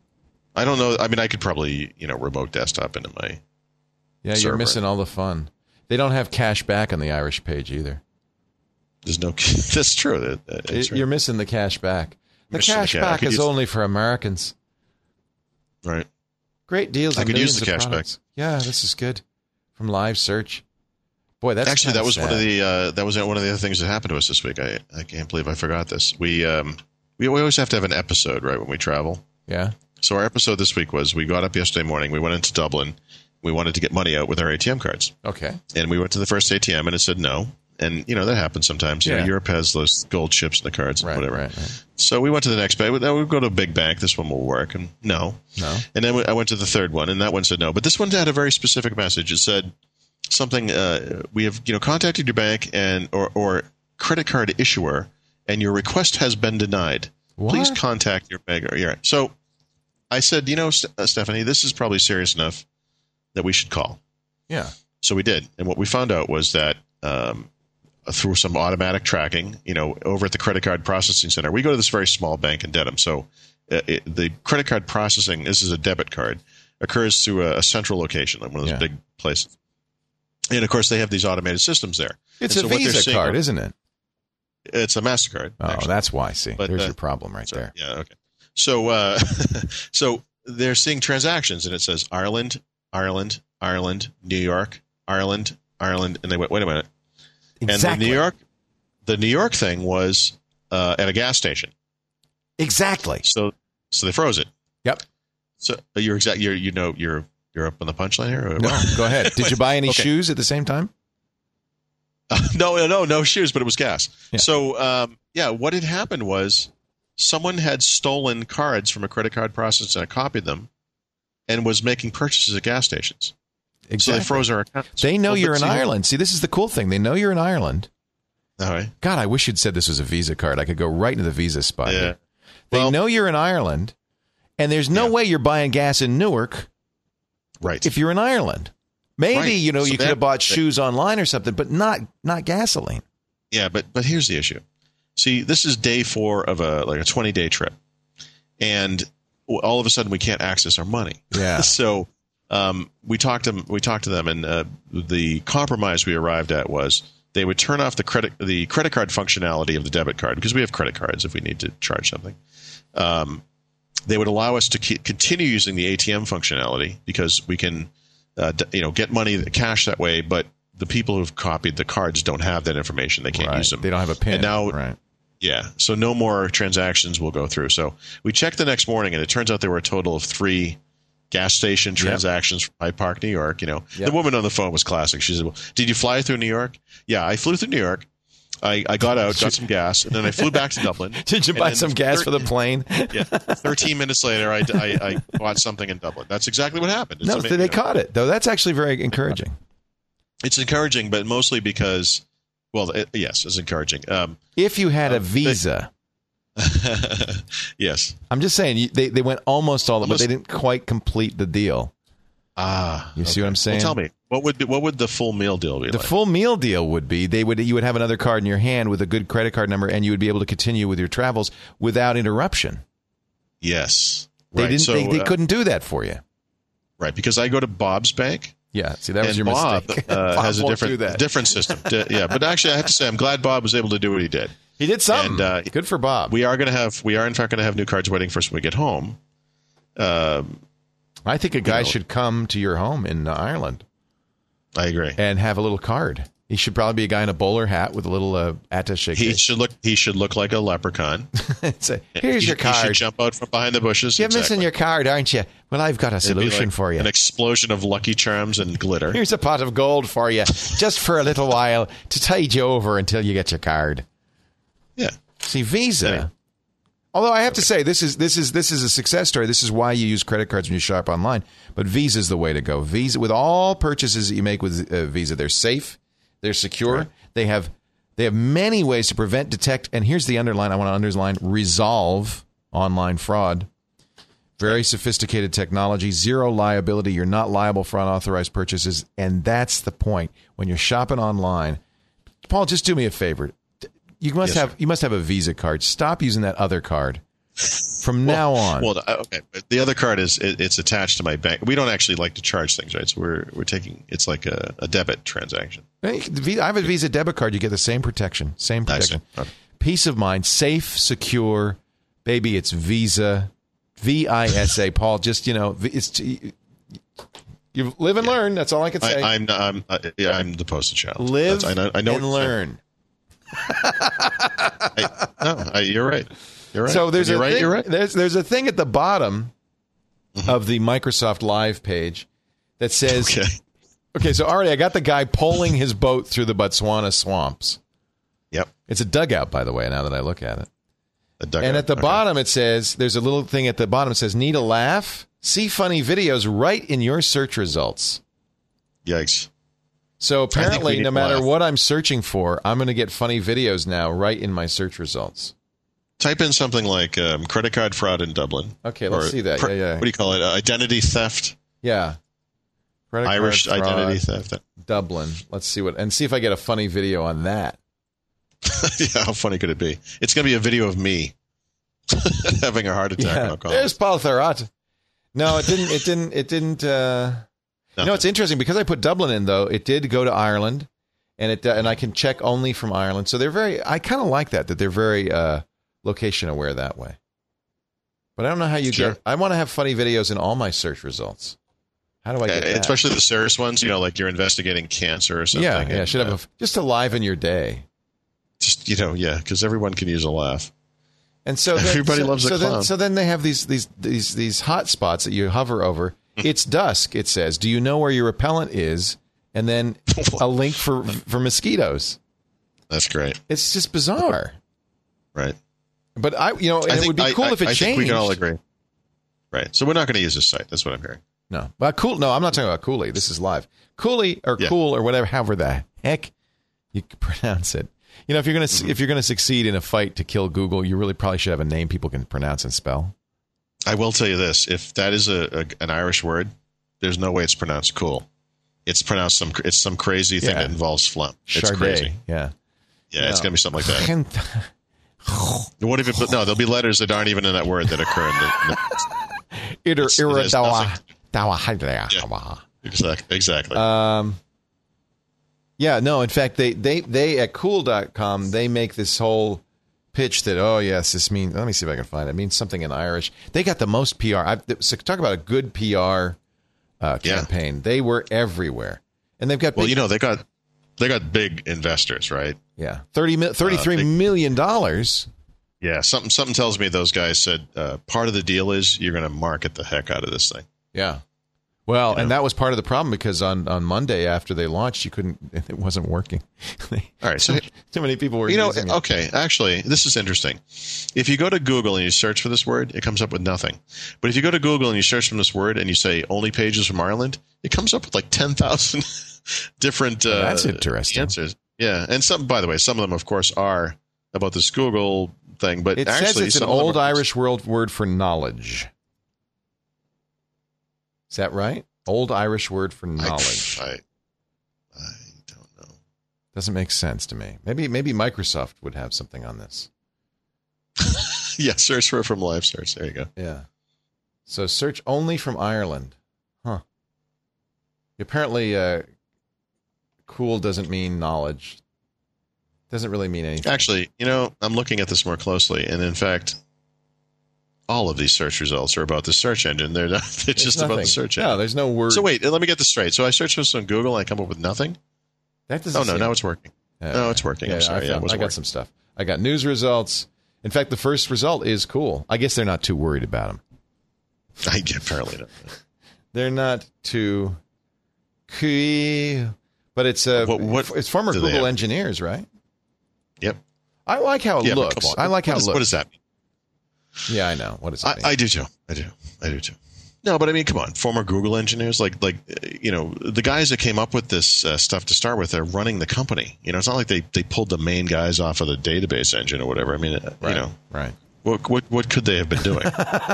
I don't know. I mean, I could probably you know remote desktop into my. Yeah, server. You're missing all the fun. They don't have cash back on the Irish page either. There's no. That's true. That, that's it, right. You're missing the cash back. The Missing cash the ca- back is use, only for Americans. Right. Great deals. I on could use millions the of cash products. back. Yeah, this is good. From Live Search. Boy, that's actually that was sad. one of the uh, that was one of the other things that happened to us this week. I, I can't believe I forgot this. We um we, we always have to have an episode right when we travel. Yeah. So our episode this week was we got up yesterday morning. We went into Dublin. We wanted to get money out with our A T M cards. Okay. And we went to the first A T M and it said no. And you know that happens sometimes. You Yeah. know, Europe has those gold chips in the cards and Right, whatever. right, right. So we went to the next bank. Then we go to a big bank. This one will work. And no, No. And then I went to the third one, and that one said no. But this one had a very specific message. It said something. Uh, we have you know contacted your bank and or or credit card issuer, and your request has been denied. What? Please contact your bank. Or, yeah. So I said, you know, St- uh, Stephanie, this is probably serious enough that we should call. Yeah. So we did, and what we found out was that. Um, through some automatic tracking, you know, over at the credit card processing center. We go to this very small bank in Dedham. So uh, it, the credit card processing, this is a debit card, occurs through a, a central location, like one of those Yeah. big places. And, of course, they have these automated systems there. It's And a so what they're Visa seeing- card, isn't it? It's a MasterCard. Oh, actually. that's why. See, But, there's uh, your problem right Sorry. there. Yeah, okay. So, uh, so they're seeing transactions, and it says Ireland, Ireland, Ireland, New York, Ireland, Ireland. And they went, wait a minute. Exactly. And the New York, the New York thing was uh, at a gas station. Exactly. So, so they froze it. Yep. So you're exact. You're you know you're you're up on the punchline here. Or No, go ahead. Did you buy any Okay. shoes at the same time? Uh, no, no, no, no shoes, but it was gas. Yeah. So um, yeah, what had happened was someone had stolen cards from a credit card processor and copied them, and was making purchases at gas stations. Exactly. So they froze our accounts. They know Well, you're but in see- Ireland. See, this is the cool thing. They know you're in Ireland. All right. God, I wish you'd said this was a Visa card. I could go right into the Visa spot. Yeah. here. They Well- know you're in Ireland, and there's no Yeah. way you're buying gas in Newark Right. if you're in Ireland. Maybe, Right. you know, So you could that- have bought that- shoes online or something, but not not gasoline. Yeah, but but here's the issue. See, this is day four of a like a twenty day trip, and all of a sudden we can't access our money. Yeah. So um, we talked to we talked to them, and uh, the compromise we arrived at was they would turn off the credit the credit card functionality of the debit card because we have credit cards if we need to charge something. Um, they would allow us to keep, continue using the A T M functionality because we can, uh, d- you know, get money cash that way. But the people who've copied the cards don't have that information; they can't Right. use them. They don't have a PIN. And now, right. yeah, so no more transactions will go through. So we checked the next morning, and it turns out there were a total of three gas station transactions from Hyde Park, New York. You know, Yep. the woman on the phone was classic. She said, well, "Did you fly through New York?" Yeah, I flew through New York. I, I got out, got some gas, and then I flew back to Dublin. Did you And buy then some gas thir- for the plane? Yeah, thirteen minutes later, I, I, I bought something in Dublin. That's exactly what happened. It's No, ama- they you know, caught it, though. That's actually very encouraging. It's encouraging, but mostly because, well, it, yes, it's encouraging. Um, If you had a Uh, Visa, yes. I'm just saying, you- they, they went almost all, but Almost- they didn't quite complete the deal. Ah, You see what I'm saying? Well, tell me, what would be, what would the full meal deal be The like? full meal deal would be they would you would have another card in your hand with a good credit card number, and you would be able to continue with your travels without interruption. Yes, They right. didn't. So, they they uh, couldn't do that for you. right because I go to Bob's Bank. Yeah. See, that was and your Bob, mistake. uh, Bob has a won't different do that. different system. D- yeah, but actually, I have to say, I'm glad Bob was able to do what he did. He did something. And, uh, good for Bob. We are going to have, we are in fact going to have new cards waiting for us when we get home. Um, I think a guy know. should come to your home in uh, Ireland I agree. and have a little card. He should probably be a guy in a bowler hat with a little uh, attaché He case. should look. He should look like a leprechaun. Say, here's he, your He card. should jump out from behind the bushes. You're exactly. missing your card, aren't you? Well, I've got a It'd be solution like for you. An explosion of Lucky Charms and glitter. Here's a pot of gold for you, just for a little while, to tide you over until you get your card. Yeah. See, Visa. Yeah. Although I have to say, this is this is this is a success story. This is why you use credit cards when you shop online. But Visa is the way to go. Visa, with all purchases that you make with uh, Visa, they're safe, they're secure. Right. They have they have many ways to prevent, detect, and here's the underline. I want to underline: resolve online fraud. Very sophisticated technology, zero liability. You're not liable for unauthorized purchases, and that's the point. When you're shopping online, Paul, just do me a favor. You must Yes, have sir. you must have a Visa card. Stop using that other card from well, now on. Well, okay. But the other card is it, it's attached to my bank. We don't actually like to charge things, right? So we're we're taking it's like a, a debit transaction. I have a Visa debit card. You get the same protection, same protection, Okay. peace of mind, safe, secure. Baby, it's Visa, V I S A. Paul, just you know, it's you live and Yeah. learn. That's all I can say. I, I'm I'm uh, yeah, I'm the poster child. live That's, I know, I know and what- learn. I, no, I, you're right. You're right. So there's you're a right. thing, You're right. There's there's a thing at the bottom Mm-hmm. of the Microsoft Live page that says, Okay. okay, so already I got the guy poling his boat through the Botswana swamps. Yep. It's a dugout, by the way. Now that I look at it, A dugout. and at the Okay. bottom it says, there's a little thing at the bottom that says, "Need a laugh? See funny videos right in your search results." Yikes. So think we apparently, need no to matter laugh. what I'm searching for, I'm going to get funny videos now right in my search results. Type in something like um, credit card fraud in Dublin. Okay, let's Or see that. pre- Yeah, yeah. What do you call it? Uh, identity theft. Yeah. Credit card Irish fraud, identity theft. Dublin. Let's see what, and see if I get a funny video on that. Yeah, how funny could it be? It's going to be a video of me having a heart attack. Yeah. I'll call There's it. Paul Thurrott. No, it didn't. It didn't. It didn't. Uh... You know, it's interesting because I put Dublin in though. It did go to Ireland, and it uh, and I can check only from Ireland. So they're very. I kind of like that. That they're very uh, location aware that way. But I don't know how you Sure. get. I want to have funny videos in all my search results. How do I get Uh, that? especially the serious ones, you know, like you're investigating cancer or something. yeah, yeah. and, Should have uh, a, just to liven your day. just you know, yeah, because everyone can use a laugh. And so then, Everybody so, loves a so clown. Then, so then they have these these these these hot spots that you hover over. It's dusk. It says, "Do you know where your repellent is?" And then a link for for mosquitoes. That's great, It's just bizarre. right? But I, you know, and I it think would be I- cool I, if it I changed. think we can all agree, right? So we're not going to use this site. That's what I'm hearing. No, but cool. No, I'm not talking about Cooley. This is live. Cooley or Yeah. cool or whatever, however the heck you can pronounce it. You know, if you're gonna Mm-hmm. if you're gonna succeed in a fight to kill Google, you really probably should have a name people can pronounce and spell. I will tell you this: if that is a, a an Irish word, there's no way it's pronounced cool. It's pronounced some. It's some crazy thing Yeah. that involves phlegm. It's Charday. crazy. Yeah. Yeah, it's No. going to be something like that. It won't even. No, there'll be letters that aren't even in that word that occur in the. Iter- It's- it has iradawa- nothing- dawa- hydra- Yeah. Exactly. Exactly. Um, yeah, no, in fact, they, they, they at cool dot com, they make this whole pitch that, oh, yes, this means, let me see if I can find it. It means something in Irish. They got the most P R. I, so talk about a good P R uh, Yeah. campaign. They were everywhere. And they've got, well, big, you know, they got they got big investors, right? yeah, thirty mil, thirty-three Uh, big- million dollars. Yeah. Something something tells me those guys said uh, part of the deal is you're going to market the heck out of this thing. Yeah. Well, You know? and that was part of the problem because on, on Monday after they launched, you couldn't, it wasn't working. All right. So Too many people were you know, using it. okay, actually, this is interesting. If you go to Google and you search for this word, it comes up with nothing. But if you go to Google and you search from this word and you say only pages from Ireland, it comes up with like ten thousand different uh, That's interesting. answers. Yeah. And some, by the way, some of them, of course, are about this Google thing. But It actually, says it's an some of them old are- Irish world word for knowledge. Is that right? Old Irish word for knowledge. I, I, I don't know. Doesn't make sense to me. Maybe maybe Microsoft would have something on this. Yeah, search for it from live search. There you go. Yeah. So search only from Ireland. Huh. Apparently, uh, cool doesn't mean knowledge. Doesn't really mean anything. Actually, you know, I'm looking at this more closely, and in fact, all of these search results are about the search engine. They're not, they're There's just about nothing. the search No, engine. there's no word. So wait, let me get this straight. So I search for this on Google, and I come up with nothing. That doesn't Oh, no, seem- now it's working. Uh, no, it's working. Yeah, I'm sorry. I, yeah, it found, was I got working. some stuff. I got news results. In fact, the first result is cool. I guess they're not too worried about them. I apparently not. They're not too cool. But it's uh, What- what it's former do they Google have? engineers, right? Yep. I like how it Yeah, but looks. come on. I like how what it is, looks. What does that mean? Yeah, I know. What does it I, mean? I do too. I do. I do too. No, but I mean, come on, former Google engineers, like, like, uh, you know, the guys that came up with this uh, stuff to start with, are running the company. You know, it's not like they, they pulled the main guys off of the database engine or whatever. I mean, uh, right, you know, right. what, what, what could they have been doing?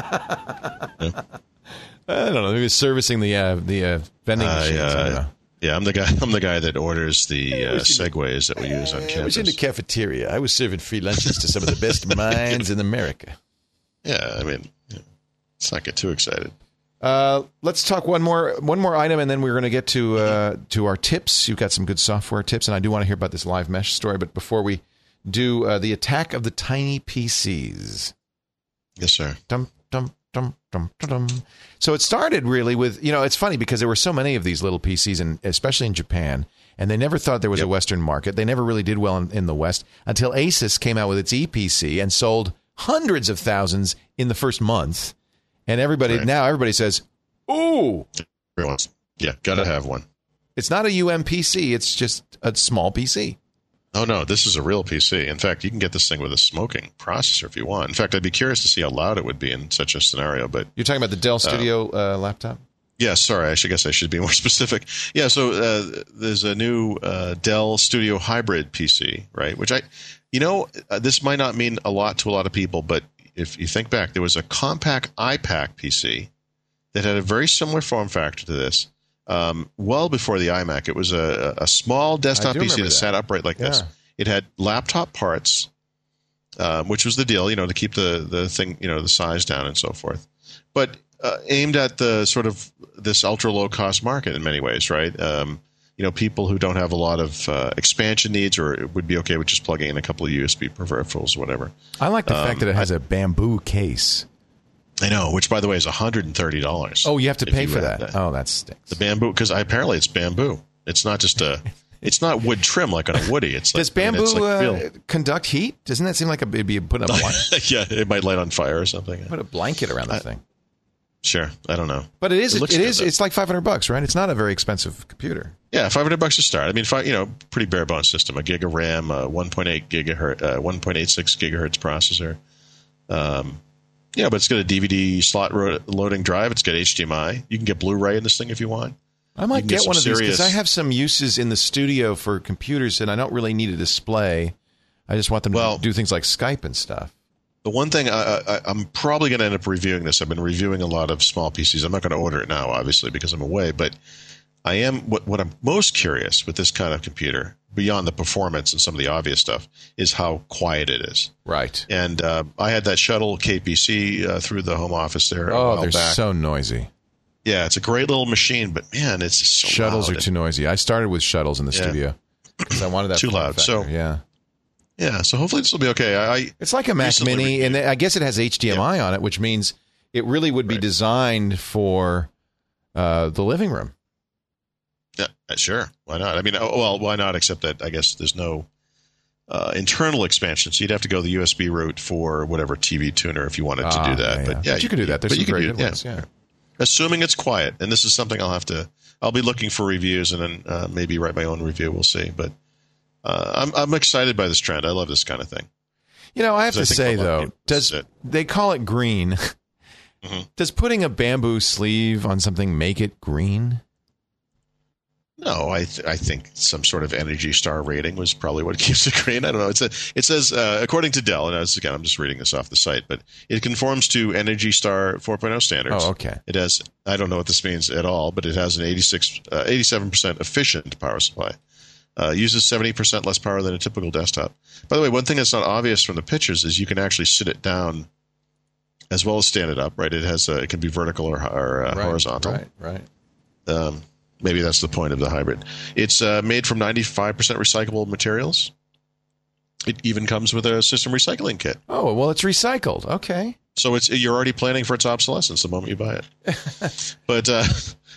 I don't know. Maybe servicing the uh, the uh, vending I, machines. I don't uh, know. yeah, I'm the guy. I'm the guy that orders the uh, Segways that we use on I was campus. in the cafeteria. I was serving free lunches to some of the best minds in America. Yeah, I mean, yeah, let's not get too excited. Uh, let's talk one more one more item, and then we're going to get to uh, to our tips. You've got some good software tips, and I do want to hear about this Live Mesh story. But before we do, uh, the attack of the tiny P Cs. Yes, sir. Dum, dum, dum, dum, dum, dum. So it started really with, you know, it's funny because there were so many of these little P Cs, and especially in Japan, and they never thought there was Yep. a Western market. They never really did well in, in the West until Asus came out with its E P C and sold hundreds of thousands in the first month. And everybody Right. now everybody says, "Ooh, Everyone's, yeah, gotta have one. it's not a U M P C. It's just a small P C." Oh, no, this is a real P C. In fact, you can get this thing with a smoking processor if you want. In fact, I'd be curious to see how loud it would be in such a scenario. But You're talking about the Dell Studio uh, laptop? yeah, sorry, I should guess I should be more specific. Yeah, so uh, there's a new uh, Dell Studio Hybrid P C, right? Which I, you know, uh, this might not mean a lot to a lot of people, but if you think back, there was a compact iPad P C that had a very similar form factor to this. Um, well before the iMac, it was a, a small desktop do P C that, remember that. sat upright like this. Yeah. It had laptop parts, um, which was the deal, you know, to keep the, the thing, you know, the size down and so forth. But uh, aimed at the sort of this ultra low cost market in many ways, right? Um, you know, people who don't have a lot of uh, expansion needs or would be okay with just plugging in a couple of U S B peripherals or whatever. I like the Um, fact that it has a bamboo case. I know, which by the way is one hundred thirty dollars. Oh, you have to if pay you for have that. Oh, that stinks. The bamboo, because apparently it's bamboo. It's not just a, it's not wood trim like on a Woody. It's like, Does I mean, bamboo it's like uh, real- conduct heat? Doesn't that seem like a, it'd be putting a, blanket, yeah, it might light on fire or something. put a blanket around the I- thing? Sure, I don't know. But it is. It It, looks it good, is. though. It's like five hundred bucks, right? It's not a very expensive computer. Yeah, five hundred bucks to start. I mean, fi- you know, pretty bare bones system. A gig of RAM, a one point eight gigahertz, uh, one point eight six gigahertz processor. Um, yeah, but it's got a D V D slot ro- loading drive. It's got H D M I. You can get Blu-ray in this thing if you want. I You might can get, get one of some these because I serious- have some uses in the studio for computers, and I don't really need a display. I just want them Well- to do things like Skype and stuff. The one thing I, I, I'm probably going to end up reviewing this. I've been reviewing a lot of small P Cs. I'm not going to order it now, obviously, because I'm away. But I am. What, what I'm most curious with this kind of computer, beyond the performance and some of the obvious stuff, is how quiet it is. Right. And uh, I had that shuttle K P C uh, through the home office there. a Oh, while they're back. so noisy. Yeah, it's a great little machine, but man, it's just so Shuttles loud. are too noisy. I started with shuttles in the Yeah. studio because I wanted that Too form loud. factor. So- yeah, Yeah, so hopefully this will be okay. I, I it's like a Mac recently Mini, reviewed- and I guess it has H D M I on it, which means it really would be Right. designed for uh, the living room. Yeah, sure. Why not? I mean, oh, well, why not? Except that I guess there's no uh, internal expansion, so you'd have to go the U S B route for whatever T V tuner if you wanted to Ah, do that. yeah, But yeah. yeah, But you can do that. There's but some you can great do good it, ones. Yeah. Assuming it's quiet, and this is something I'll have to. I'll be looking for reviews and then uh, maybe write my own review. We'll see. But uh, I'm I'm excited by this trend. I love this kind of thing. You know, I have to Because I think say for a lot of though, people, this does is it. they call it green? Mhm. Does putting a bamboo sleeve on something make it green? No, I th- I think some sort of Energy Star rating was probably what keeps it green. I don't know. It's a, it says uh, according to Dell, and as, again I'm just reading this off the site, but it conforms to Energy Star four point oh standards. Oh, okay. It has, I don't know what this means at all, but it has an eighty-six, uh, eighty-seven percent efficient power supply. Uh, uses seventy percent less power than a typical desktop. By the way, one thing that's not obvious from the pictures is you can actually sit it down as well as stand it up, right? It has a, it can be vertical or, or uh, Right, horizontal. Right. Right. Um, maybe that's the point of the hybrid. It's uh, made from ninety-five percent recyclable materials. It even comes with a system recycling kit. Oh well, it's recycled. Okay. So it's you're already planning for its obsolescence the moment you buy it. but uh,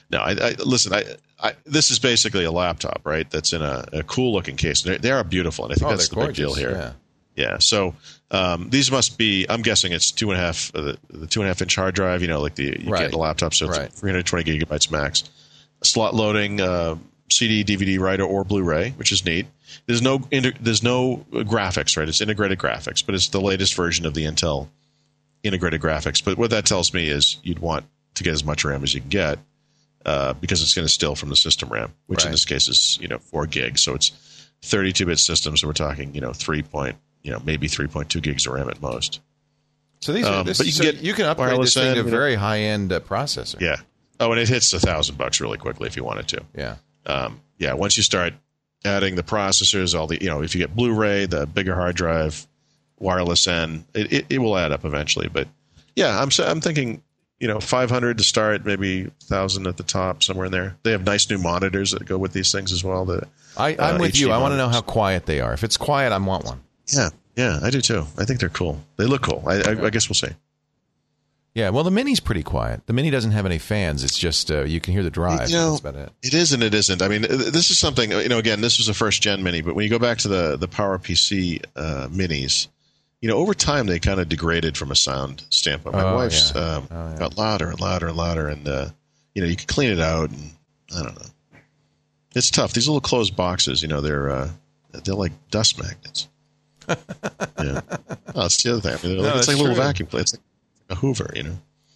No, I, I listen. I, I this is basically a laptop, right? That's in a, a cool looking case. They're, they are beautiful, and I think oh, that's the gorgeous. big deal here. Yeah. Yeah. So um, these must be. I'm guessing it's two and a half. Uh, the, the two and a half inch hard drive. You know, like the you right. get in the laptop, so it's right. three hundred twenty gigabytes max. Slot loading, uh, C D, D V D writer, or Blu-ray, which is neat. There's no inter- there's no graphics, right? It's integrated graphics, but it's the latest version of the Intel integrated graphics. But what that tells me is you'd want to get as much RAM as you can get uh, because it's going to steal from the system RAM, which right. in this case is you know four gigs. So it's thirty-two bit systems. So we're talking you know three point you know maybe three point two gigs of RAM at most. So these are um, this, but you so can get you can upgrade this thing to a and, very high end uh, processor. Yeah. Oh, and it hits a thousand bucks really quickly if you wanted to. Yeah. Um, yeah. Once you start adding the processors, all the you know, if you get Blu-ray, the bigger hard drive, wireless N, it, it, it will add up eventually. But yeah, I'm I'm thinking you know five hundred to start, maybe one thousand at the top, somewhere in there. They have nice new monitors that go with these things as well. The I, I'm uh, with H D you. I want to know monitors. how quiet they are. If it's quiet, I want one. Yeah. Yeah, I do too. I think they're cool. They look cool. I, I, I guess we'll see. Yeah, well, the Mini's pretty quiet. The Mini doesn't have any fans. It's just uh, you can hear the drive. You know, That's about it. It is and it isn't. I mean, this is something, you know, again, this was a first gen Mini, but when you go back to the, the PowerPC uh, Minis, you know, over time they kind of degraded from a sound standpoint. My Oh, wife's yeah. um, Oh, yeah. got louder and louder and louder, and, uh, you know, you can clean it out, and I don't know. It's tough. These little closed boxes, you know, they're uh, they're like dust magnets. Yeah. Oh, that's the other thing. I mean, No, like, it's that's like a little true. vacuum cleaner. It's like a Hoover, you know.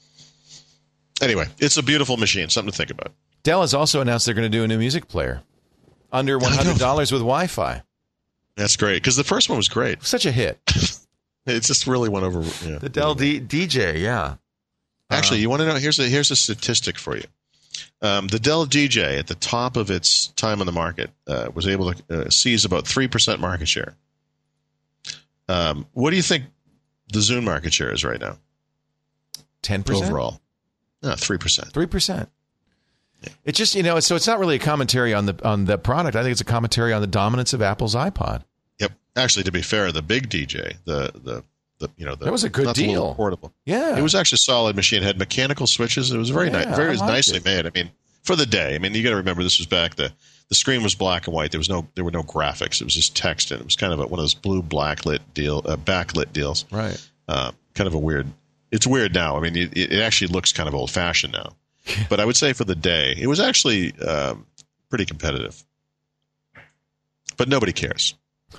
Anyway, it's a beautiful machine. Something to think about. Dell has also announced they're going to do a new music player. Under one hundred dollars with Wi-Fi. That's great, because the first one was great. Such a hit. It just really went over. Yeah. The Dell D- DJ, yeah. Actually, you want to know? Here's a here's a statistic for you. Um, the Dell D J at the top of its time on the market uh, was able to uh, seize about three percent market share. Um, what do you think the Zune market share is right now ten percent? overall? No, three percent. three percent. It's just, you know, so it's not really a commentary on the on the product. I think it's a commentary on the dominance of Apple's iPod. Yep. Actually, to be fair, the big D J, the the, the you know, the, That was a good not the little deal. portable. Yeah. It was actually a solid machine. It had mechanical switches. It was very Yeah, nice, very I liked nicely it. made. I mean, for the day. I mean, you got to remember this was back the the screen was black and white. There was no there were no graphics. It was just text, and it was kind of a, one of those blue black lit deal uh, backlit deals. Right. Uh, kind of a weird. It's weird now. I mean, it, it actually looks kind of old fashioned now. But I would say for the day, it was actually um, pretty competitive. But nobody cares.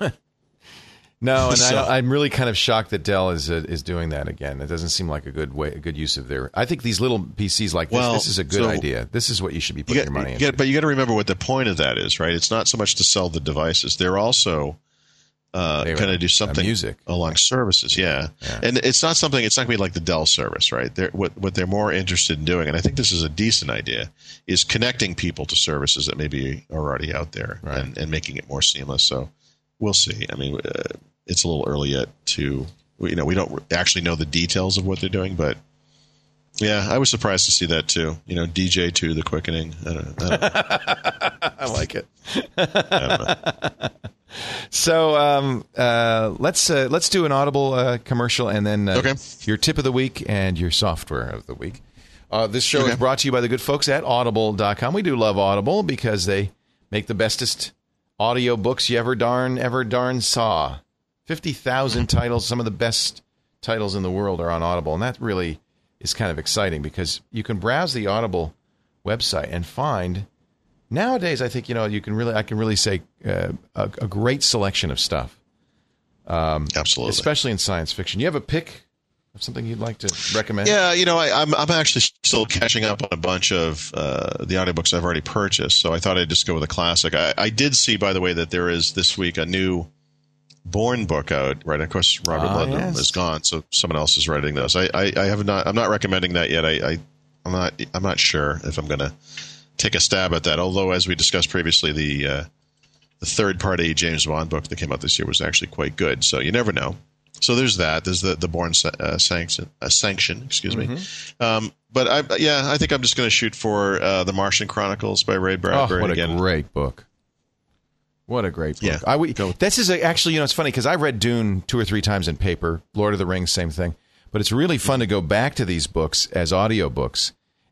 No, and So- I, I'm really kind of shocked that Dell is uh, is doing that again. It doesn't seem like a good way, a good use of their. I think these little P Cs like this, Well, this is a good so- idea. This is what you should be You putting get, your money you into. get- but you got to remember what the point of that is, right? It's not so much to sell the devices. They're also uh, They kind were- of do something uh, music. along services, yeah. Yeah. And it's not something. It's not going to be like the Dell service, right? They're, what what they're more interested in doing, and I think this is a decent idea, is connecting people to services that maybe are already out there Right. and, and making it more seamless. So we'll see. I mean, uh, it's a little early yet to you know we don't actually know the details of what they're doing, but. Yeah, I was surprised to see that too. You know, D J two, the quickening. I don't, I don't know. I like it. I don't know. So um, uh, let's uh, let's do an Audible uh, commercial, and then uh, Okay. your tip of the week and your software of the week. Uh, this show Okay. is brought to you by the good folks at Audible dot com. We do love Audible because they make the bestest audio books you ever darn ever darn saw. Fifty thousand titles, some of the best titles in the world are on Audible, and that really is kind of exciting because you can browse the Audible website and find. Nowadays, I think you know you can really I can really say uh, a, a great selection of stuff, Absolutely. especially in science fiction. You have a pick of something you'd like to recommend? Yeah, you know, I, I'm I'm actually still catching up on a bunch of uh, the audiobooks I've already purchased, so I thought I'd just go with a classic. I, I did see, by the way, that there is this week a new Bourne book out. Right, of course, Robert Ah, Ludlum yes. is gone, so someone else is writing those. I, I, I have not. I'm not recommending that yet. I, I I'm not. I'm not sure if I'm going to take a stab at that. Although, as we discussed previously, the uh, the third party James Bond book that came out this year was actually quite good. So you never know. So there's that. There's the the Bourne uh, sanction. Uh, sanction. Excuse me. Um, but I, yeah, I think I'm just going to shoot for uh, the Martian Chronicles by Ray Oh, Bradbury. what a again. great book! What a great book! Yeah. I, we, this is a, actually, you know, it's funny because I read Dune two or three times in paper. Lord of the Rings, same thing. But it's really fun to go back to these books as audiobooks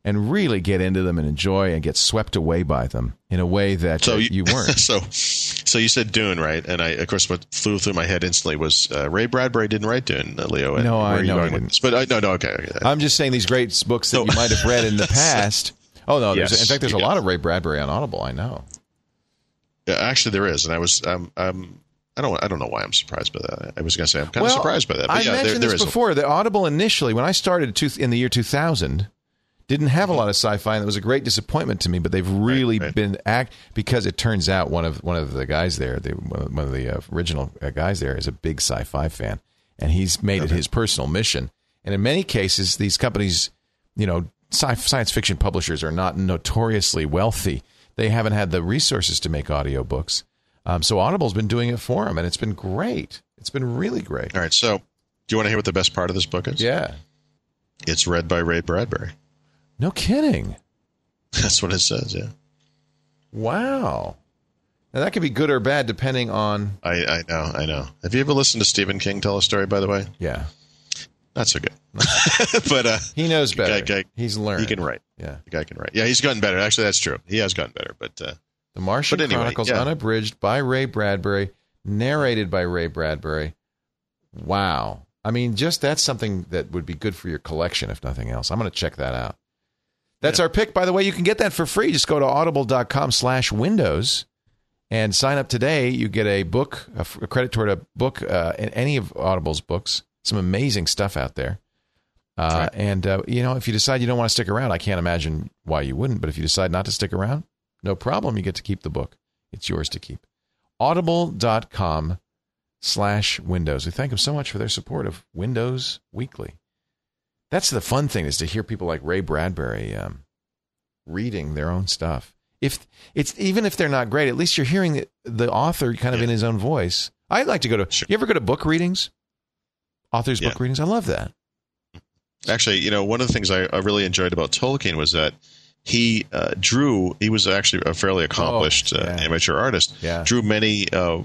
and really get into them and enjoy and get swept away by them in a way that so uh, you, you weren't. So, so you said Dune, right? And I, of course, what flew through my head instantly was uh, Ray Bradbury didn't write Dune, uh, Leo. And No, where I are you know going he with didn't. this? But I, no, no, okay. okay. I'm just saying these great books that So- you might have read in the past. Oh no! There's, Yes, in fact, there's a yeah. lot of Ray Bradbury on Audible. I know. Yeah, actually, there is, and I was, um, um, I don't, I don't know why I'm surprised by that. I was going to say I'm kind well, of surprised by that. But I yeah, there, mentioned there this is. before. The Audible initially, when I started two, in the year two thousand, didn't have a lot of sci-fi, and it was a great disappointment to me. But they've really Right, right. been act because it turns out one of one of the guys there, the, one of the uh, original uh, guys there, is a big sci-fi fan, and he's made it Okay. his personal mission. And in many cases, these companies, you know, sci- science fiction publishers are not notoriously wealthy. They haven't had the resources to make audiobooks. Um, so Audible's been doing it for them, and it's been great. It's been really great. All right. So, do you want to hear what the best part of this book is? Yeah. It's read by Ray Bradbury. No kidding. That's what it says. Yeah. Wow. Now, that could be good or bad depending on... I, I know. I know. Have you ever listened to Stephen King tell a story? By the way, Yeah. not so good. but uh, He knows the guy- better. guy- He's learned. he can write. Yeah. The guy can write. Yeah, he's gotten better. Actually, that's true. He has gotten better. But uh, The Martian But anyway, Chronicles, yeah. unabridged by Ray Bradbury, narrated by Ray Bradbury. Wow. I mean, just that's something that would be good for your collection, if nothing else. I'm going to check that out. That's Yeah. our pick. By the way, you can get that for free. Just go to audible.com slash windows and sign up today. You get a book, a, f- a credit toward a book uh, in any of Audible's books. Some amazing stuff out there. Uh, Right. And, uh, you know, if you decide you don't want to stick around, I can't imagine why you wouldn't. But if you decide not to stick around, no problem. You get to keep the book. It's yours to keep. Audible.com slash Windows. We thank them so much for their support of Windows Weekly. That's the fun thing, is to hear people like Ray Bradbury um, reading their own stuff. If it's even if they're not great, at least you're hearing the, the author kind of Yeah. in his own voice. I'd like to go to. Sure. You ever go to book readings? Authors' Yeah. book readings. I love that. actually, you know, one of the things I, I really enjoyed about Tolkien was that he uh, drew. He was actually a fairly accomplished Oh, uh, yeah. amateur artist. Yeah. Drew many uh,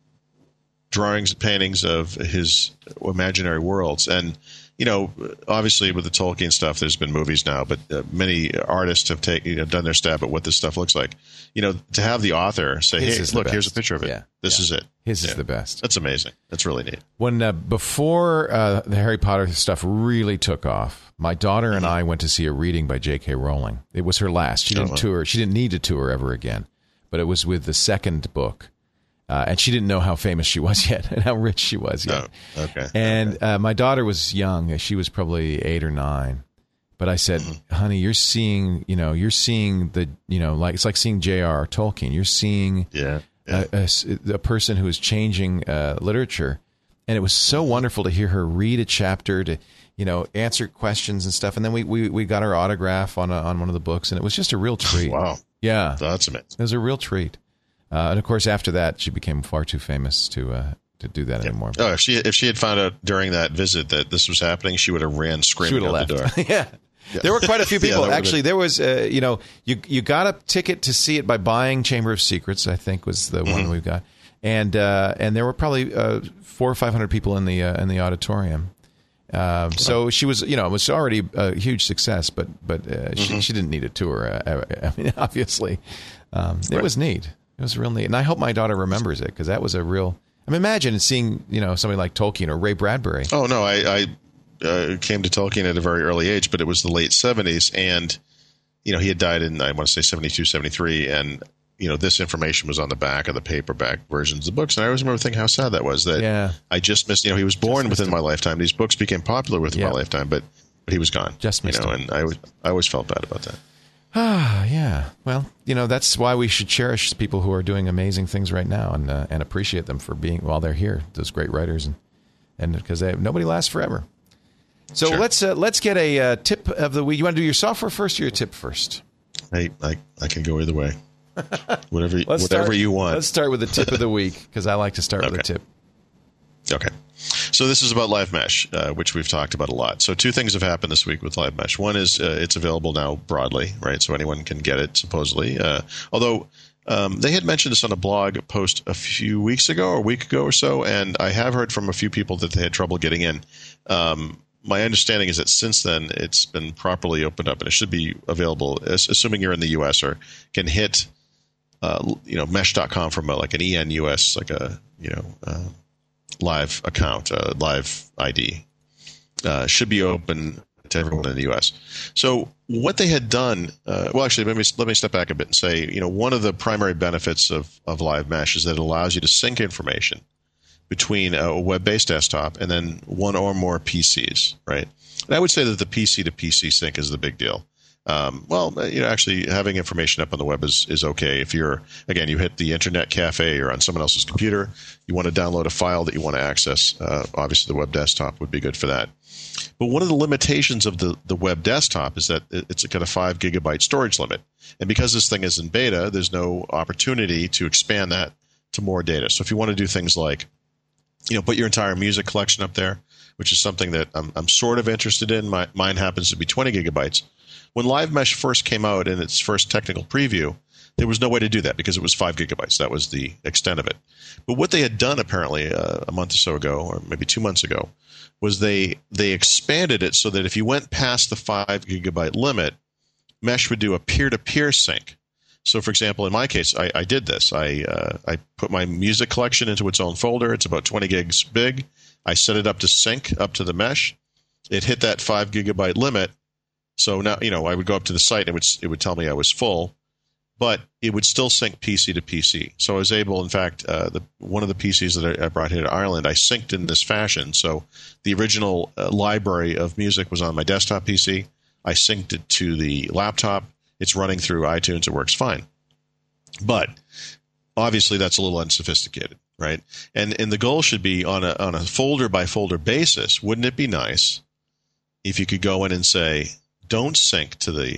drawings and paintings of his imaginary worlds. And, you know, obviously with the Tolkien stuff, there's been movies now, but uh, many artists have taken, you know, done their stab at what this stuff looks like. You know, to have the author say, His hey, is the look, here's a best. picture of it. Yeah. This Yeah. is it. His is Yeah. the best. That's amazing. That's really neat. When uh, before uh, the Harry Potter stuff really took off, my daughter and I went to see a reading by J K. Rowling. It was her last. She Oh, didn't wow. tour. She didn't need to tour ever again. But it was with the second book, uh, and she didn't know how famous she was yet and how rich she was yet. Oh, okay. And uh, my daughter was young. She was probably eight or nine. But I said, honey, you're seeing, you know, you're seeing the, you know, like it's like seeing J R R. Tolkien. You're seeing Yeah. yeah. a, a, a person who is changing uh, literature. And it was so wonderful to hear her read a chapter, to, you know, answer questions and stuff. And then we, we, we got her autograph on a, on one of the books, and it was just a real treat. Wow. Yeah. That's amazing. It was a real treat. Uh, and of course, after that, she became far too famous to uh, to do that anymore. Oh, if she if she had found out during that visit that this was happening, she would have ran She screaming would out have the door. left. yeah. There were quite a few Yeah, people. that would've Actually, been- there was, uh, you know, you you got a ticket to see it by buying Chamber of Secrets, I think was the Mm-hmm. one we've got. And uh, and there were probably uh, four or five hundred people in the uh, in the auditorium. Um, so she was, you know, it was already a huge success, but but uh, Mm-hmm. she, she didn't need a tour. Uh, I mean, obviously, um, it Right. was neat. It was real neat, and I hope my daughter remembers it, because that was a real. I mean, imagine seeing, you know, somebody like Tolkien or Ray Bradbury. Oh no, I, I uh, came to Tolkien at a very early age, but it was the late seventies, and you know he had died in I want to say seventy-two, seventy-three, and you know this information was on the back of the paperback versions of the books, and I always remember thinking how sad that was. That Yeah. I just missed. You know, he was born within my lifetime. These books became popular within Yeah. my lifetime, but but he was gone. Just you missed know, him. and I always, I always felt bad about that. Ah, yeah. Well, you know, that's why we should cherish people who are doing amazing things right now, and uh, and appreciate them for being while they're here. Those great writers, and and because they nobody lasts forever. So Sure. let's uh, let's get a uh, tip of the week. You want to do your software first or your tip first? I I, I can go either way. Whatever Let's whatever start, you want. Let's start with the tip of the week, because I like to start with a Okay. tip. Okay. So this is about Live Mesh, uh, which we've talked about a lot. So two things have happened this week with Live Mesh. One is uh, it's available now broadly, right? So anyone can get it, supposedly. Uh, although um, they had mentioned this on a blog post a few weeks ago or a week ago or so, and I have heard from a few people that they had trouble getting in. Um, my understanding is that since then it's been properly opened up, and it should be available, assuming you're in the U S or can hit, uh, you know, mesh dot com from a, like an E N U S, like a, you know, uh, live account, uh, live I D, uh, should be open to everyone in the U S. So what they had done, uh, well, actually, let me let me step back a bit and say, you know, one of the primary benefits of of Live Mesh is that it allows you to sync information between a web-based desktop and then one or more P Cs, right? And I would say that the P C to P C sync is the big deal. Um, well, you know, actually having information up on the web is, is okay. If you're, again, you hit the internet cafe or on someone else's computer, you want to download a file that you want to access, uh, obviously the web desktop would be good for that. But one of the limitations of the, the web desktop is that it's got a five gigabyte storage limit. And because this thing is in beta, there's no opportunity to expand that to more data. So if you want to do things like, you know, put your entire music collection up there, which is something that I'm, I'm sort of interested in. My, mine happens to be twenty gigabytes. When Live Mesh first came out in its first technical preview, there was no way to do that because it was five gigabytes. That was the extent of it. But what they had done apparently uh, a month or so ago, or maybe two months ago, was they they expanded it so that if you went past the five gigabyte limit, Mesh would do a peer-to-peer sync. So, for example, in my case, I, I did this. I uh, I put my music collection into its own folder. It's about twenty gigs big. I set it up to sync up to the Mesh. It hit that five gigabyte limit. So now, you know, I would go up to the site and it would, it would tell me I was full, but it would still sync P C to P C. So I was able, in fact, uh, the, one of the P Cs that I, I brought here to Ireland, I synced in this fashion. So the original uh, library of music was on my desktop P C. I synced it to the laptop. It's running through iTunes. It works fine. But obviously that's a little unsophisticated, right? And and the goal should be on a on a folder by folder basis. Wouldn't it be nice if you could go in and say, don't sync to the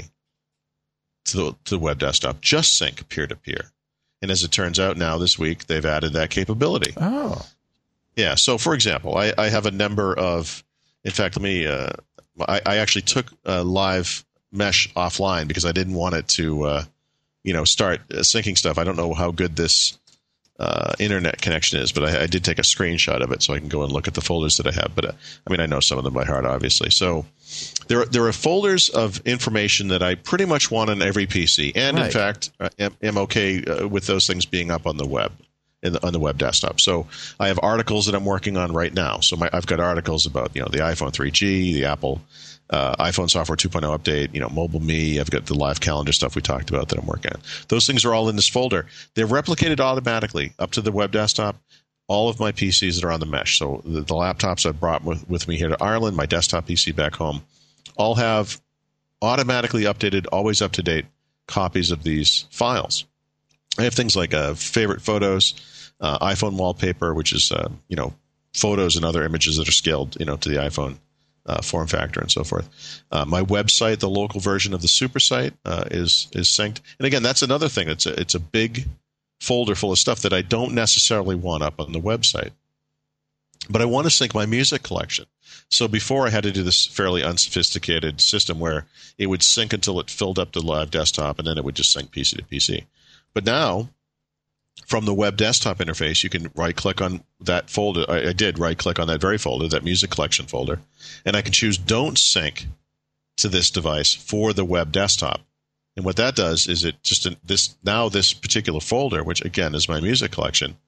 to the, to the web desktop, just sync peer to peer. And as it turns out now this week, they've added that capability. Oh, yeah. So for example, I, I have a number of, in fact, let me, uh, I, I actually took uh, Live Mesh offline because I didn't want it to, uh, you know, start uh, syncing stuff. I don't know how good this uh, internet connection is, but I, I did take a screenshot of it so I can go and look at the folders that I have. But uh, I mean, I know some of them by heart, obviously. So there, there are folders of information that I pretty much want on every P C, and right. in fact, uh, am, am okay uh, with those things being up on the web, in the, on the web desktop. So I have articles that I'm working on right now. So my, I've got articles about, you know, the iPhone three G, the Apple uh, iPhone software two point oh update, you know, Mobile Me. I've got the live calendar stuff we talked about that I'm working on. Those things are all in this folder. They're replicated automatically up to the web desktop. All of my P Cs that are on the Mesh. So the, the laptops I've brought with, with me here to Ireland, my desktop P C back home, all have automatically updated, always up-to-date copies of these files. I have things like uh, favorite photos, uh, iPhone wallpaper, which is, uh, you know, photos and other images that are scaled, you know, to the iPhone uh, form factor and so forth. Uh, my website, the local version of the super site, uh, is is synced. And again, that's another thing. It's a, it's a big folder full of stuff that I don't necessarily want up on the website. But I want to sync my music collection. So before I had to do this fairly unsophisticated system where it would sync until it filled up the live desktop and then it would just sync P C to P C. But now, from the web desktop interface, you can right-click on that folder. I, I did right-click on that very folder, that music collection folder, and I can choose Don't Sync to this device for the web desktop. And what that does is it just this now this particular folder, which again is my music collection,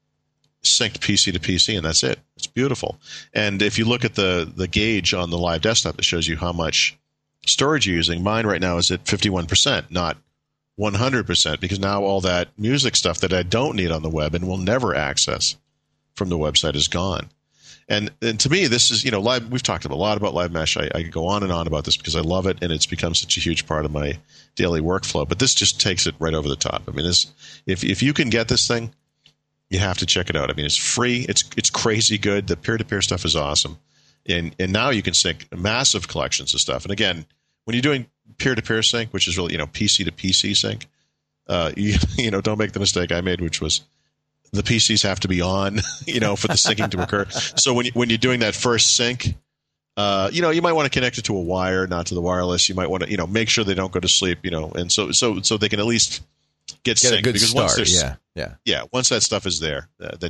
synced P C to P C, and that's it. It's beautiful. And if you look at the the gauge on the live desktop, it shows you how much storage you're using. Mine right now is at fifty-one percent, not one hundred percent, because now all that music stuff that I don't need on the web and will never access from the website is gone. And and to me, this is, you know, live. We've talked a lot about Live Mesh. I, I go on and on about this because I love it, and it's become such a huge part of my daily workflow. But this just takes it right over the top. I mean, this if if you can get this thing, you have to check it out. I mean, it's free. It's it's crazy good. The peer-to-peer stuff is awesome, and and now you can sync massive collections of stuff. And again, when you're doing peer-to-peer sync, which is really, you know, P C to P C sync, uh, you you know, don't make the mistake I made, which was the P Cs have to be on, you know, for the syncing to occur. So when you, when you're doing that first sync, uh, you know, you might want to connect it to a wire, not to the wireless. You might want to, you know, make sure they don't go to sleep, you know, and so so so they can at least get, get synced. a good because start. Once yeah, yeah, yeah. Once that stuff is there, uh, then you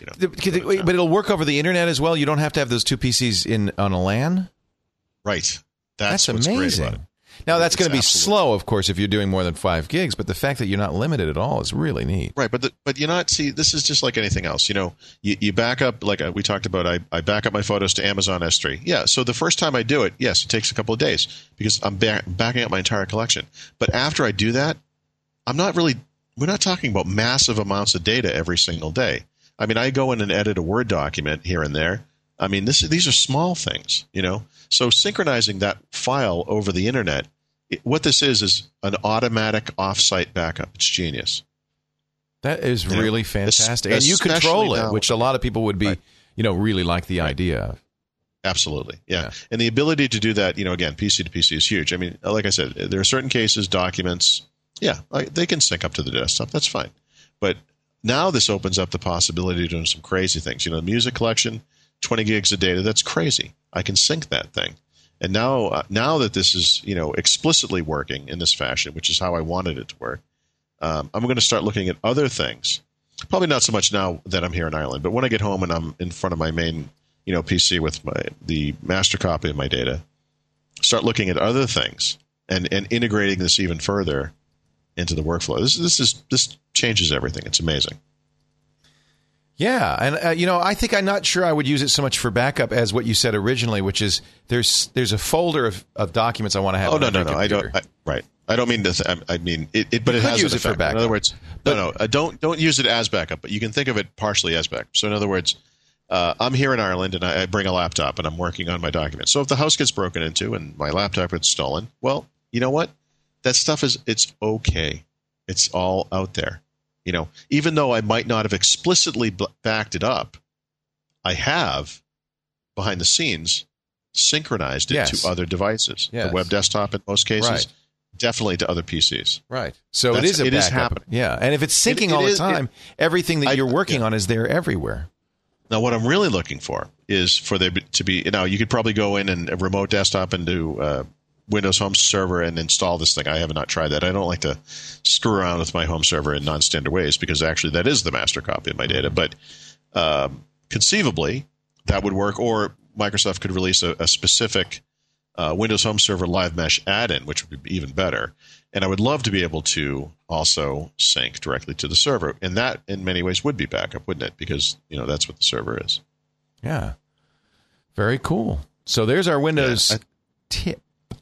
You know, but it'll work over the internet as well. You don't have to have those two P Cs in on a LAN. Right. That's, That's amazing. what's great about it. Now that's going to be absolutely. slow, of course, if you're doing more than five gigs. But the fact that you're not limited at all is really neat. Right, but the, but you're not. See, this is just like anything else. You know, you, you back up like we talked about. I, I back up my photos to Amazon S three. Yeah, so the first time I do it, yes, it takes a couple of days because I'm ba- backing up my entire collection. But after I do that, I'm not really. We're not talking about massive amounts of data every single day. I mean, I go in and edit a Word document here and there. I mean, this these are small things, you know. So synchronizing that file over the internet. What this is is an automatic off-site backup. It's genius. That is you really know, fantastic, and you control it, now, which a lot of people would be, right. you know, really like the right. idea of. Absolutely, yeah. yeah. And the ability to do that, you know, again, P C to P C is huge. I mean, like I said, there are certain cases, documents, yeah, they can sync up to the desktop. That's fine. But now this opens up the possibility of doing some crazy things. You know, the music collection, twenty gigs of data. That's crazy. I can sync that thing. And now, uh, now that this is, you know, explicitly working in this fashion, which is how I wanted it to work, um, I'm going to start looking at other things. Probably not so much now that I'm here in Ireland, but when I get home and I'm in front of my main, you know, P C with my the master copy of my data, start looking at other things and, and integrating this even further into the workflow. This this is this changes everything. It's amazing. Yeah, and uh, you know, I think I'm not sure I would use it so much for backup as what you said originally, which is there's there's a folder of, of documents I want to have. Oh on no my no no! computer. I don't. I, right. I don't mean to. Th- I mean it, it but you it has use an it for effect. backup. In other words, but, no no. Uh, don't don't use it as backup, but you can think of it partially as backup. So in other words, uh, I'm here in Ireland and I, I bring a laptop and I'm working on my documents. So if the house gets broken into and my laptop gets stolen, well, you know what? That stuff is it's okay. It's all out there. You know, even though I might not have explicitly b- backed it up, I have, behind the scenes, synchronized it yes. to other devices. Yes. The web desktop in most cases, right. definitely to other P Cs. Right. So That's, it is a it backup. is happening. Yeah, and if it's syncing It- it all is- the time, it- everything that I- you're working yeah. on is there everywhere. Now, what I'm really looking for is for there to be. Now, you could probably go in and remote desktop and do uh, Windows Home Server and install this thing. I have not tried that. I don't like to screw around with my home server in non-standard ways because actually that is the master copy of my data. But um, conceivably, that would work. Or Microsoft could release a, a specific uh, Windows Home Server Live Mesh add-in, which would be even better. And I would love to be able to also sync directly to the server. And that, in many ways, would be backup, wouldn't it? Because, you know, that's what the server is. Yeah. Very cool. So there's our Windows Yeah, I- tip.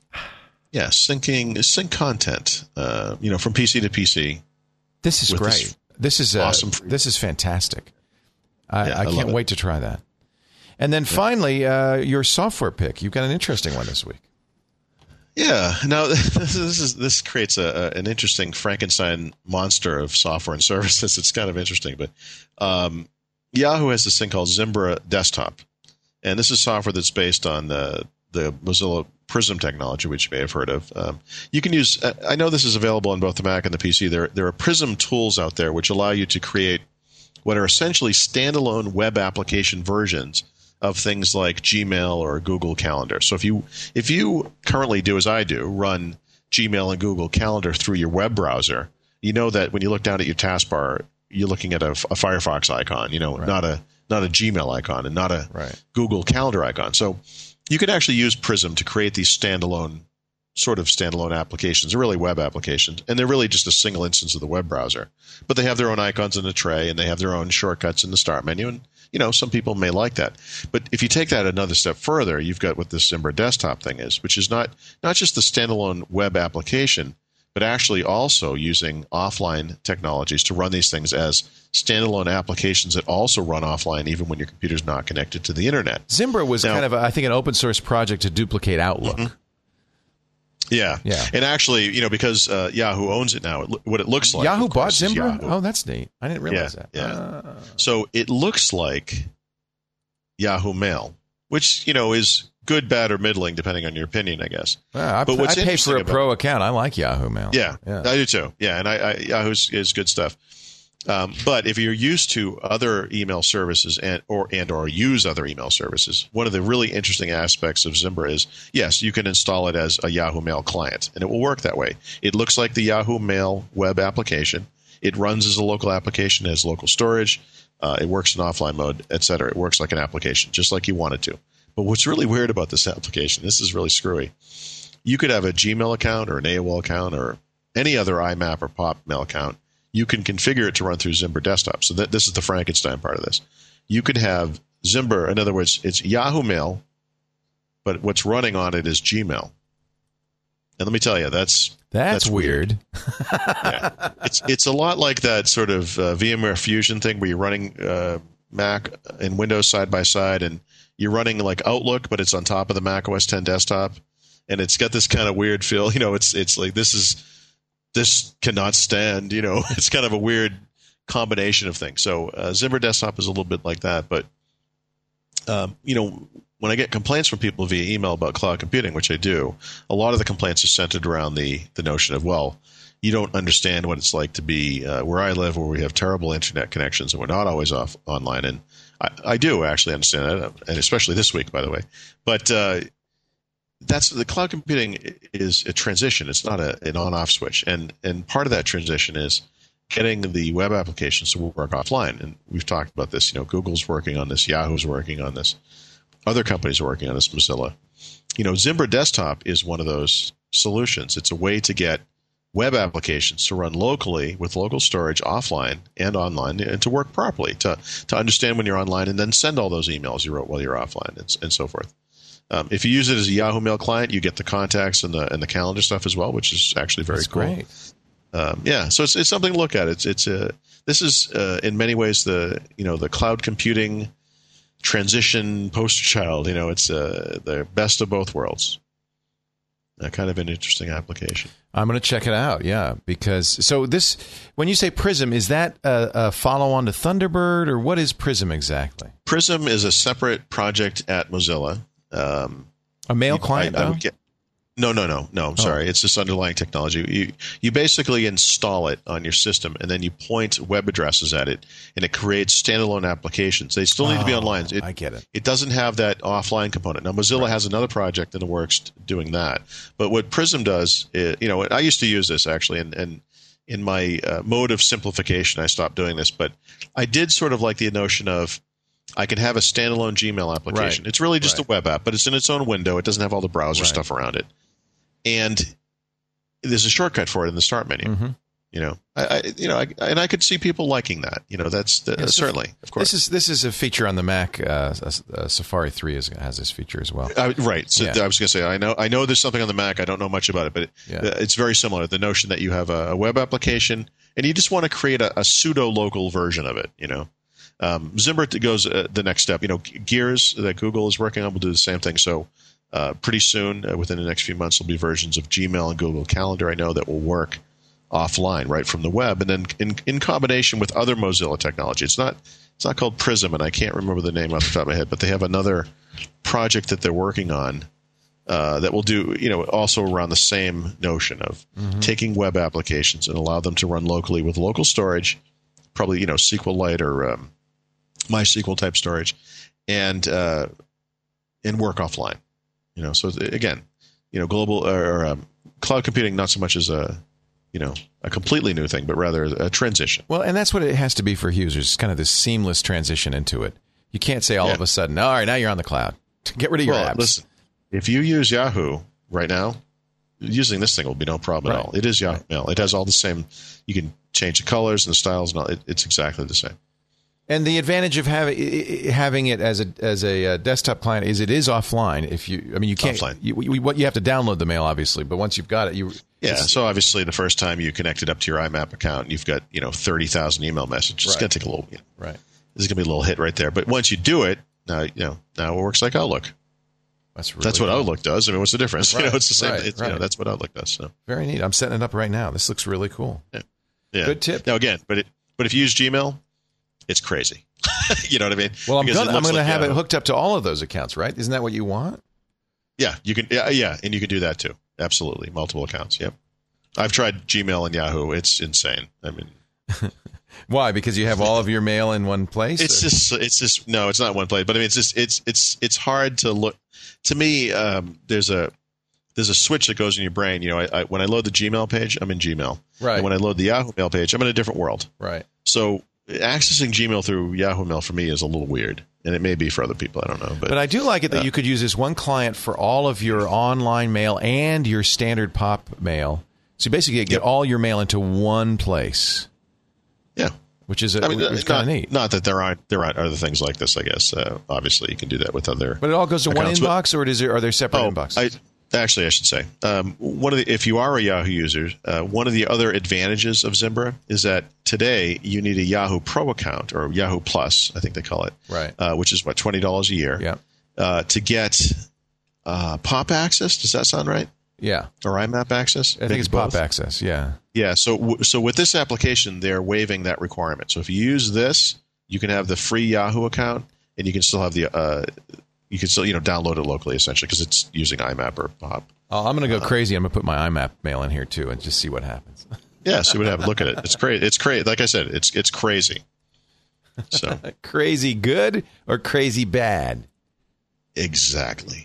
Yeah, syncing sync content, uh, you know, from P C to P C. This is with great. this This, is uh, awesome. This is fantastic. I, Yeah, I I love can't it. wait to try that. And then finally, uh, your software pick. You've got an interesting one this week. Yeah. Now this is this creates a, a an interesting Frankenstein monster of software and services. It's kind of interesting, but um, Yahoo has this thing called Zimbra Desktop, and this is software that's based on the the Mozilla Prism technology, which you may have heard of. Um, you can use. I know this is available on both the Mac and the P C. There there are Prism tools out there which allow you to create what are essentially standalone web application versions of things like Gmail or Google Calendar. So if you if you currently do as I do, run Gmail and Google Calendar through your web browser, you know that when you look down at your taskbar, you're looking at a, a Firefox icon, you know, Right. not a not a Gmail icon and not a Right. Google Calendar icon. So you can actually use Prism to create these standalone sort of standalone applications. They're really web applications, and they're really just a single instance of the web browser. But they have their own icons in the tray, and they have their own shortcuts in the start menu, and you know, some people may like that. But if you take that another step further, you've got what this Zimbra Desktop thing is, which is not not just the standalone web application, but actually also using offline technologies to run these things as standalone applications that also run offline even when your computer's not connected to the internet. Zimbra was Now- kind of, a, I think, an open source project to duplicate Outlook. Mm-hmm. Yeah. Yeah. And actually, you know, because uh, Yahoo owns it now, it, lo- what it looks like. Yahoo of bought course, is Zimbra? Yahoo. Oh, that's neat. I didn't realize Yeah, that. yeah. Ah. So it looks like Yahoo Mail, which, you know, is good, bad, or middling, depending on your opinion, I guess. Well, I, But what's I pay for interesting a about- pro account. I like Yahoo Mail. Yeah, yeah. I do too. Yeah, and I, I Yahoo is good stuff. Um, but if you're used to other email services and or and or use other email services, one of the really interesting aspects of Zimbra is, yes, you can install it as a Yahoo Mail client, and it will work that way. It looks like the Yahoo Mail web application. It runs as a local application, has local storage. Uh, it works in offline mode, et cetera. It works like an application, just like you want it to. But what's really weird about this application, this is really screwy. You could have a Gmail account or an A O L account or any other I M A P or Pop Mail account. You can configure it to run through Zimber Desktop. So that, this is the Frankenstein part of this. You could have Zimber, in other words, it's Yahoo Mail, but what's running on it is Gmail. And let me tell you, that's that's, that's weird. weird. Yeah. It's it's a lot like that sort of uh, VMware Fusion thing where you're running uh, Mac and Windows side by side, and you're running like Outlook, but it's on top of the Mac O S ten desktop, and it's got this kind of weird feel. You know, it's it's like this is this cannot stand. You know, it's kind of a weird combination of things. So uh, Zimber Desktop is a little bit like that, but um, you know. When I get complaints from people via email about cloud computing, which I do, a lot of the complaints are centered around the, the notion of, well, you don't understand what it's like to be uh, where I live, where we have terrible internet connections and we're not always off online. And I, I do actually understand that, and especially this week, by the way. But uh, that's the cloud computing is a transition. It's not a, an on-off switch. And and part of that transition is getting the web applications to work offline. And we've talked about this. You know, Google's working on this. Yahoo's working on this. Other companies are working on this, Mozilla. You know, Zimber Desktop is one of those solutions. It's a way to get web applications to run locally with local storage offline and online and to work properly, to, to understand when you're online and then send all those emails you wrote while you're offline and, and so forth. Um, if you use it as a Yahoo Mail client, you get the contacts and the and the calendar stuff as well, which is actually very That's cool. Great. Um, yeah, so it's it's something to look at. It's it's a this is uh, in many ways the you know the cloud computing transition poster child. You know, it's uh, the best of both worlds. Uh, kind of an interesting application. I'm going to check it out, yeah, because so this, when you say Prism, is that a, a follow-on to Thunderbird, or what is Prism exactly? Prism is a separate project at Mozilla. Um, a mail you, client, I, I though? would get, no, no, no, no. I'm oh. sorry. It's this underlying technology. You you basically install it on your system, and then you point web addresses at it, and it creates standalone applications. They still need oh, to be online. It, I get it. It doesn't have that offline component. Now, Mozilla right. has another project in the works doing that. But what Prism does, is, you know, I used to use this actually, and, and in my uh, mode of simplification, I stopped doing this. But I did sort of like the notion of I can have a standalone Gmail application. Right. It's really just right. a web app, but it's in its own window. It doesn't have all the browser right. stuff around it. And there's a shortcut for it in the start menu. Mm-hmm. You know, I, I you know, I, and I could see people liking that. You know, that's the, yeah, so certainly, of course. This is this is a feature on the Mac. Uh, uh, Safari three is, has this feature as well. Uh, right. So yeah. I was going to say, I know, I know there's something on the Mac. I don't know much about it, but it, yeah. it's very similar. The notion that you have a, a web application and you just want to create a, a pseudo local version of it. You know, um, Zimber goes uh, the next step. You know, Gears that Google is working on will do the same thing. So. Uh, pretty soon, uh, within the next few months, there'll be versions of Gmail and Google Calendar, I know, that will work offline, right from the web, and then in, in combination with other Mozilla technology. It's not it's not called Prism, and I can't remember the name off the top of my head, but they have another project that they're working on uh, that will do, you know, also around the same notion of mm-hmm. taking web applications and allow them to run locally with local storage, probably, you know, SQLite or um, MySQL type storage, and uh, and work offline. You know, so again, you know, global or um, cloud computing, not so much as a, you know, a completely new thing, but rather a transition. Well, and that's what it has to be for users. It's kind of this seamless transition into it. You can't say all yeah. of a sudden, all right, now you're on the cloud. Get rid of your well, apps. Listen, if you use Yahoo right now, using this thing will be no problem right. at all. It is Yahoo right. Mail. It has all the same. You can change the colors and the styles and all. It, it's exactly the same. And the advantage of having having it as a as a desktop client is it is offline. If you, I mean, you can't. Offline. You, you, you have to download the mail, obviously, but once you've got it, you. Yeah. So obviously, the first time you connect it up to your I M A P account, you've got you know thirty thousand email messages. It's right. going to take a little. You know, right. This is going to be a little hit right there. But once you do it, now you know now it works like Outlook. That's really that's what cool. Outlook does. I mean, what's the difference? Right. You know, it's the same. Right. It's, right. you know, that's what Outlook does. So. Very neat. I'm setting it up right now. This looks really cool. Yeah. yeah. Good tip. Now again, but it, but if you use Gmail, it's crazy. You know what I mean? Well, I'm because gonna I'm going like to have Yahoo. it hooked up to all of those accounts, right? Isn't that what you want? Yeah, you can. Yeah, yeah, and you can do that too. Absolutely, multiple accounts. Yep. I've tried Gmail and Yahoo. It's insane. I mean, why? Because you have all of your mail in one place? It's or? just, it's just no, it's not one place. But I mean, it's just, it's, it's, it's hard to look. To me, um, there's a, there's a switch that goes in your brain. You know, I, I, when I load the Gmail page, I'm in Gmail. Right. And when I load the Yahoo Mail page, I'm in a different world. Right. So accessing Gmail through Yahoo Mail for me is a little weird, and it may be for other people. I don't know, but, but I do like it that uh, you could use this one client for all of your online mail and your standard pop mail. So you basically get yep. all your mail into one place. Yeah. Which is, a, I mean, which is kind of neat. Not that there aren't there aren't other things like this. I guess uh, obviously you can do that with other. But it all goes to accounts. one inbox, or is there, are there separate oh, inboxes? I, actually, I should say um, one of the if you are a Yahoo user, uh, one of the other advantages of Zimbra is that today you need a Yahoo Pro account or Yahoo Plus, I think they call it, right? Uh, which is what twenty dollars a year, yeah, uh, to get uh, Pop access. Does that sound right? Yeah, or I MAP access. I think Maybe it's both. Pop access. Yeah. Yeah, so so with this application, they're waiving that requirement. So if you use this, you can have the free Yahoo account, and you can still have the uh, you can still you know download it locally essentially because it's using I MAP or Pop. Oh, I'm going to go uh, crazy. I'm going to put my I MAP mail in here too, and just see what happens. Yeah, see what happens. Look at it. It's crazy. It's crazy. Like I said, it's it's crazy. So crazy good or crazy bad? Exactly.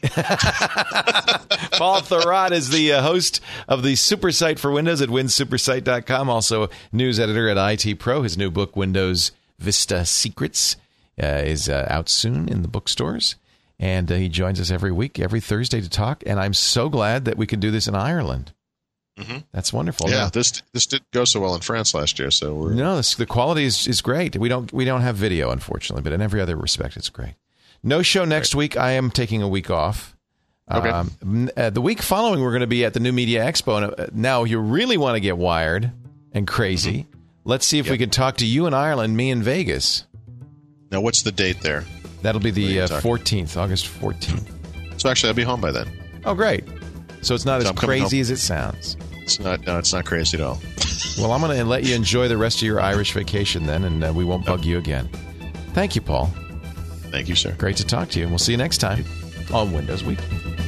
Paul Thurrott is the uh, host of the Super Site for Windows at win super site dot com, also news editor at I T Pro. His new book, Windows Vista Secrets, uh, is uh, out soon in the bookstores. And uh, he joins us every week, every Thursday to talk. And I'm so glad that we can do this in Ireland. Mm-hmm. That's wonderful. Yeah, now, this this didn't go so well in France last year. So we're... No, this, the quality is, is great. We don't, we don't have video, unfortunately, but in every other respect, it's great. No show next right. week. I am taking a week off. Okay. Um, uh, the week following, we're going to be at the New Media Expo. And, uh, now, you really want to get wired and crazy. Mm-hmm. Let's see if yep. we can talk to you in Ireland, me in Vegas. Now, what's the date there? That'll be the uh, fourteenth, August fourteenth. So actually, I'll be home by then. Oh, great. So it's not so as crazy as it sounds. It's not. No, it's not crazy at all. Well, I'm going to let you enjoy the rest of your Irish vacation then, and uh, we won't bug you again. Thank you, Paul. Thank you, sir. Great to talk to you. We'll see you next time on Windows Week.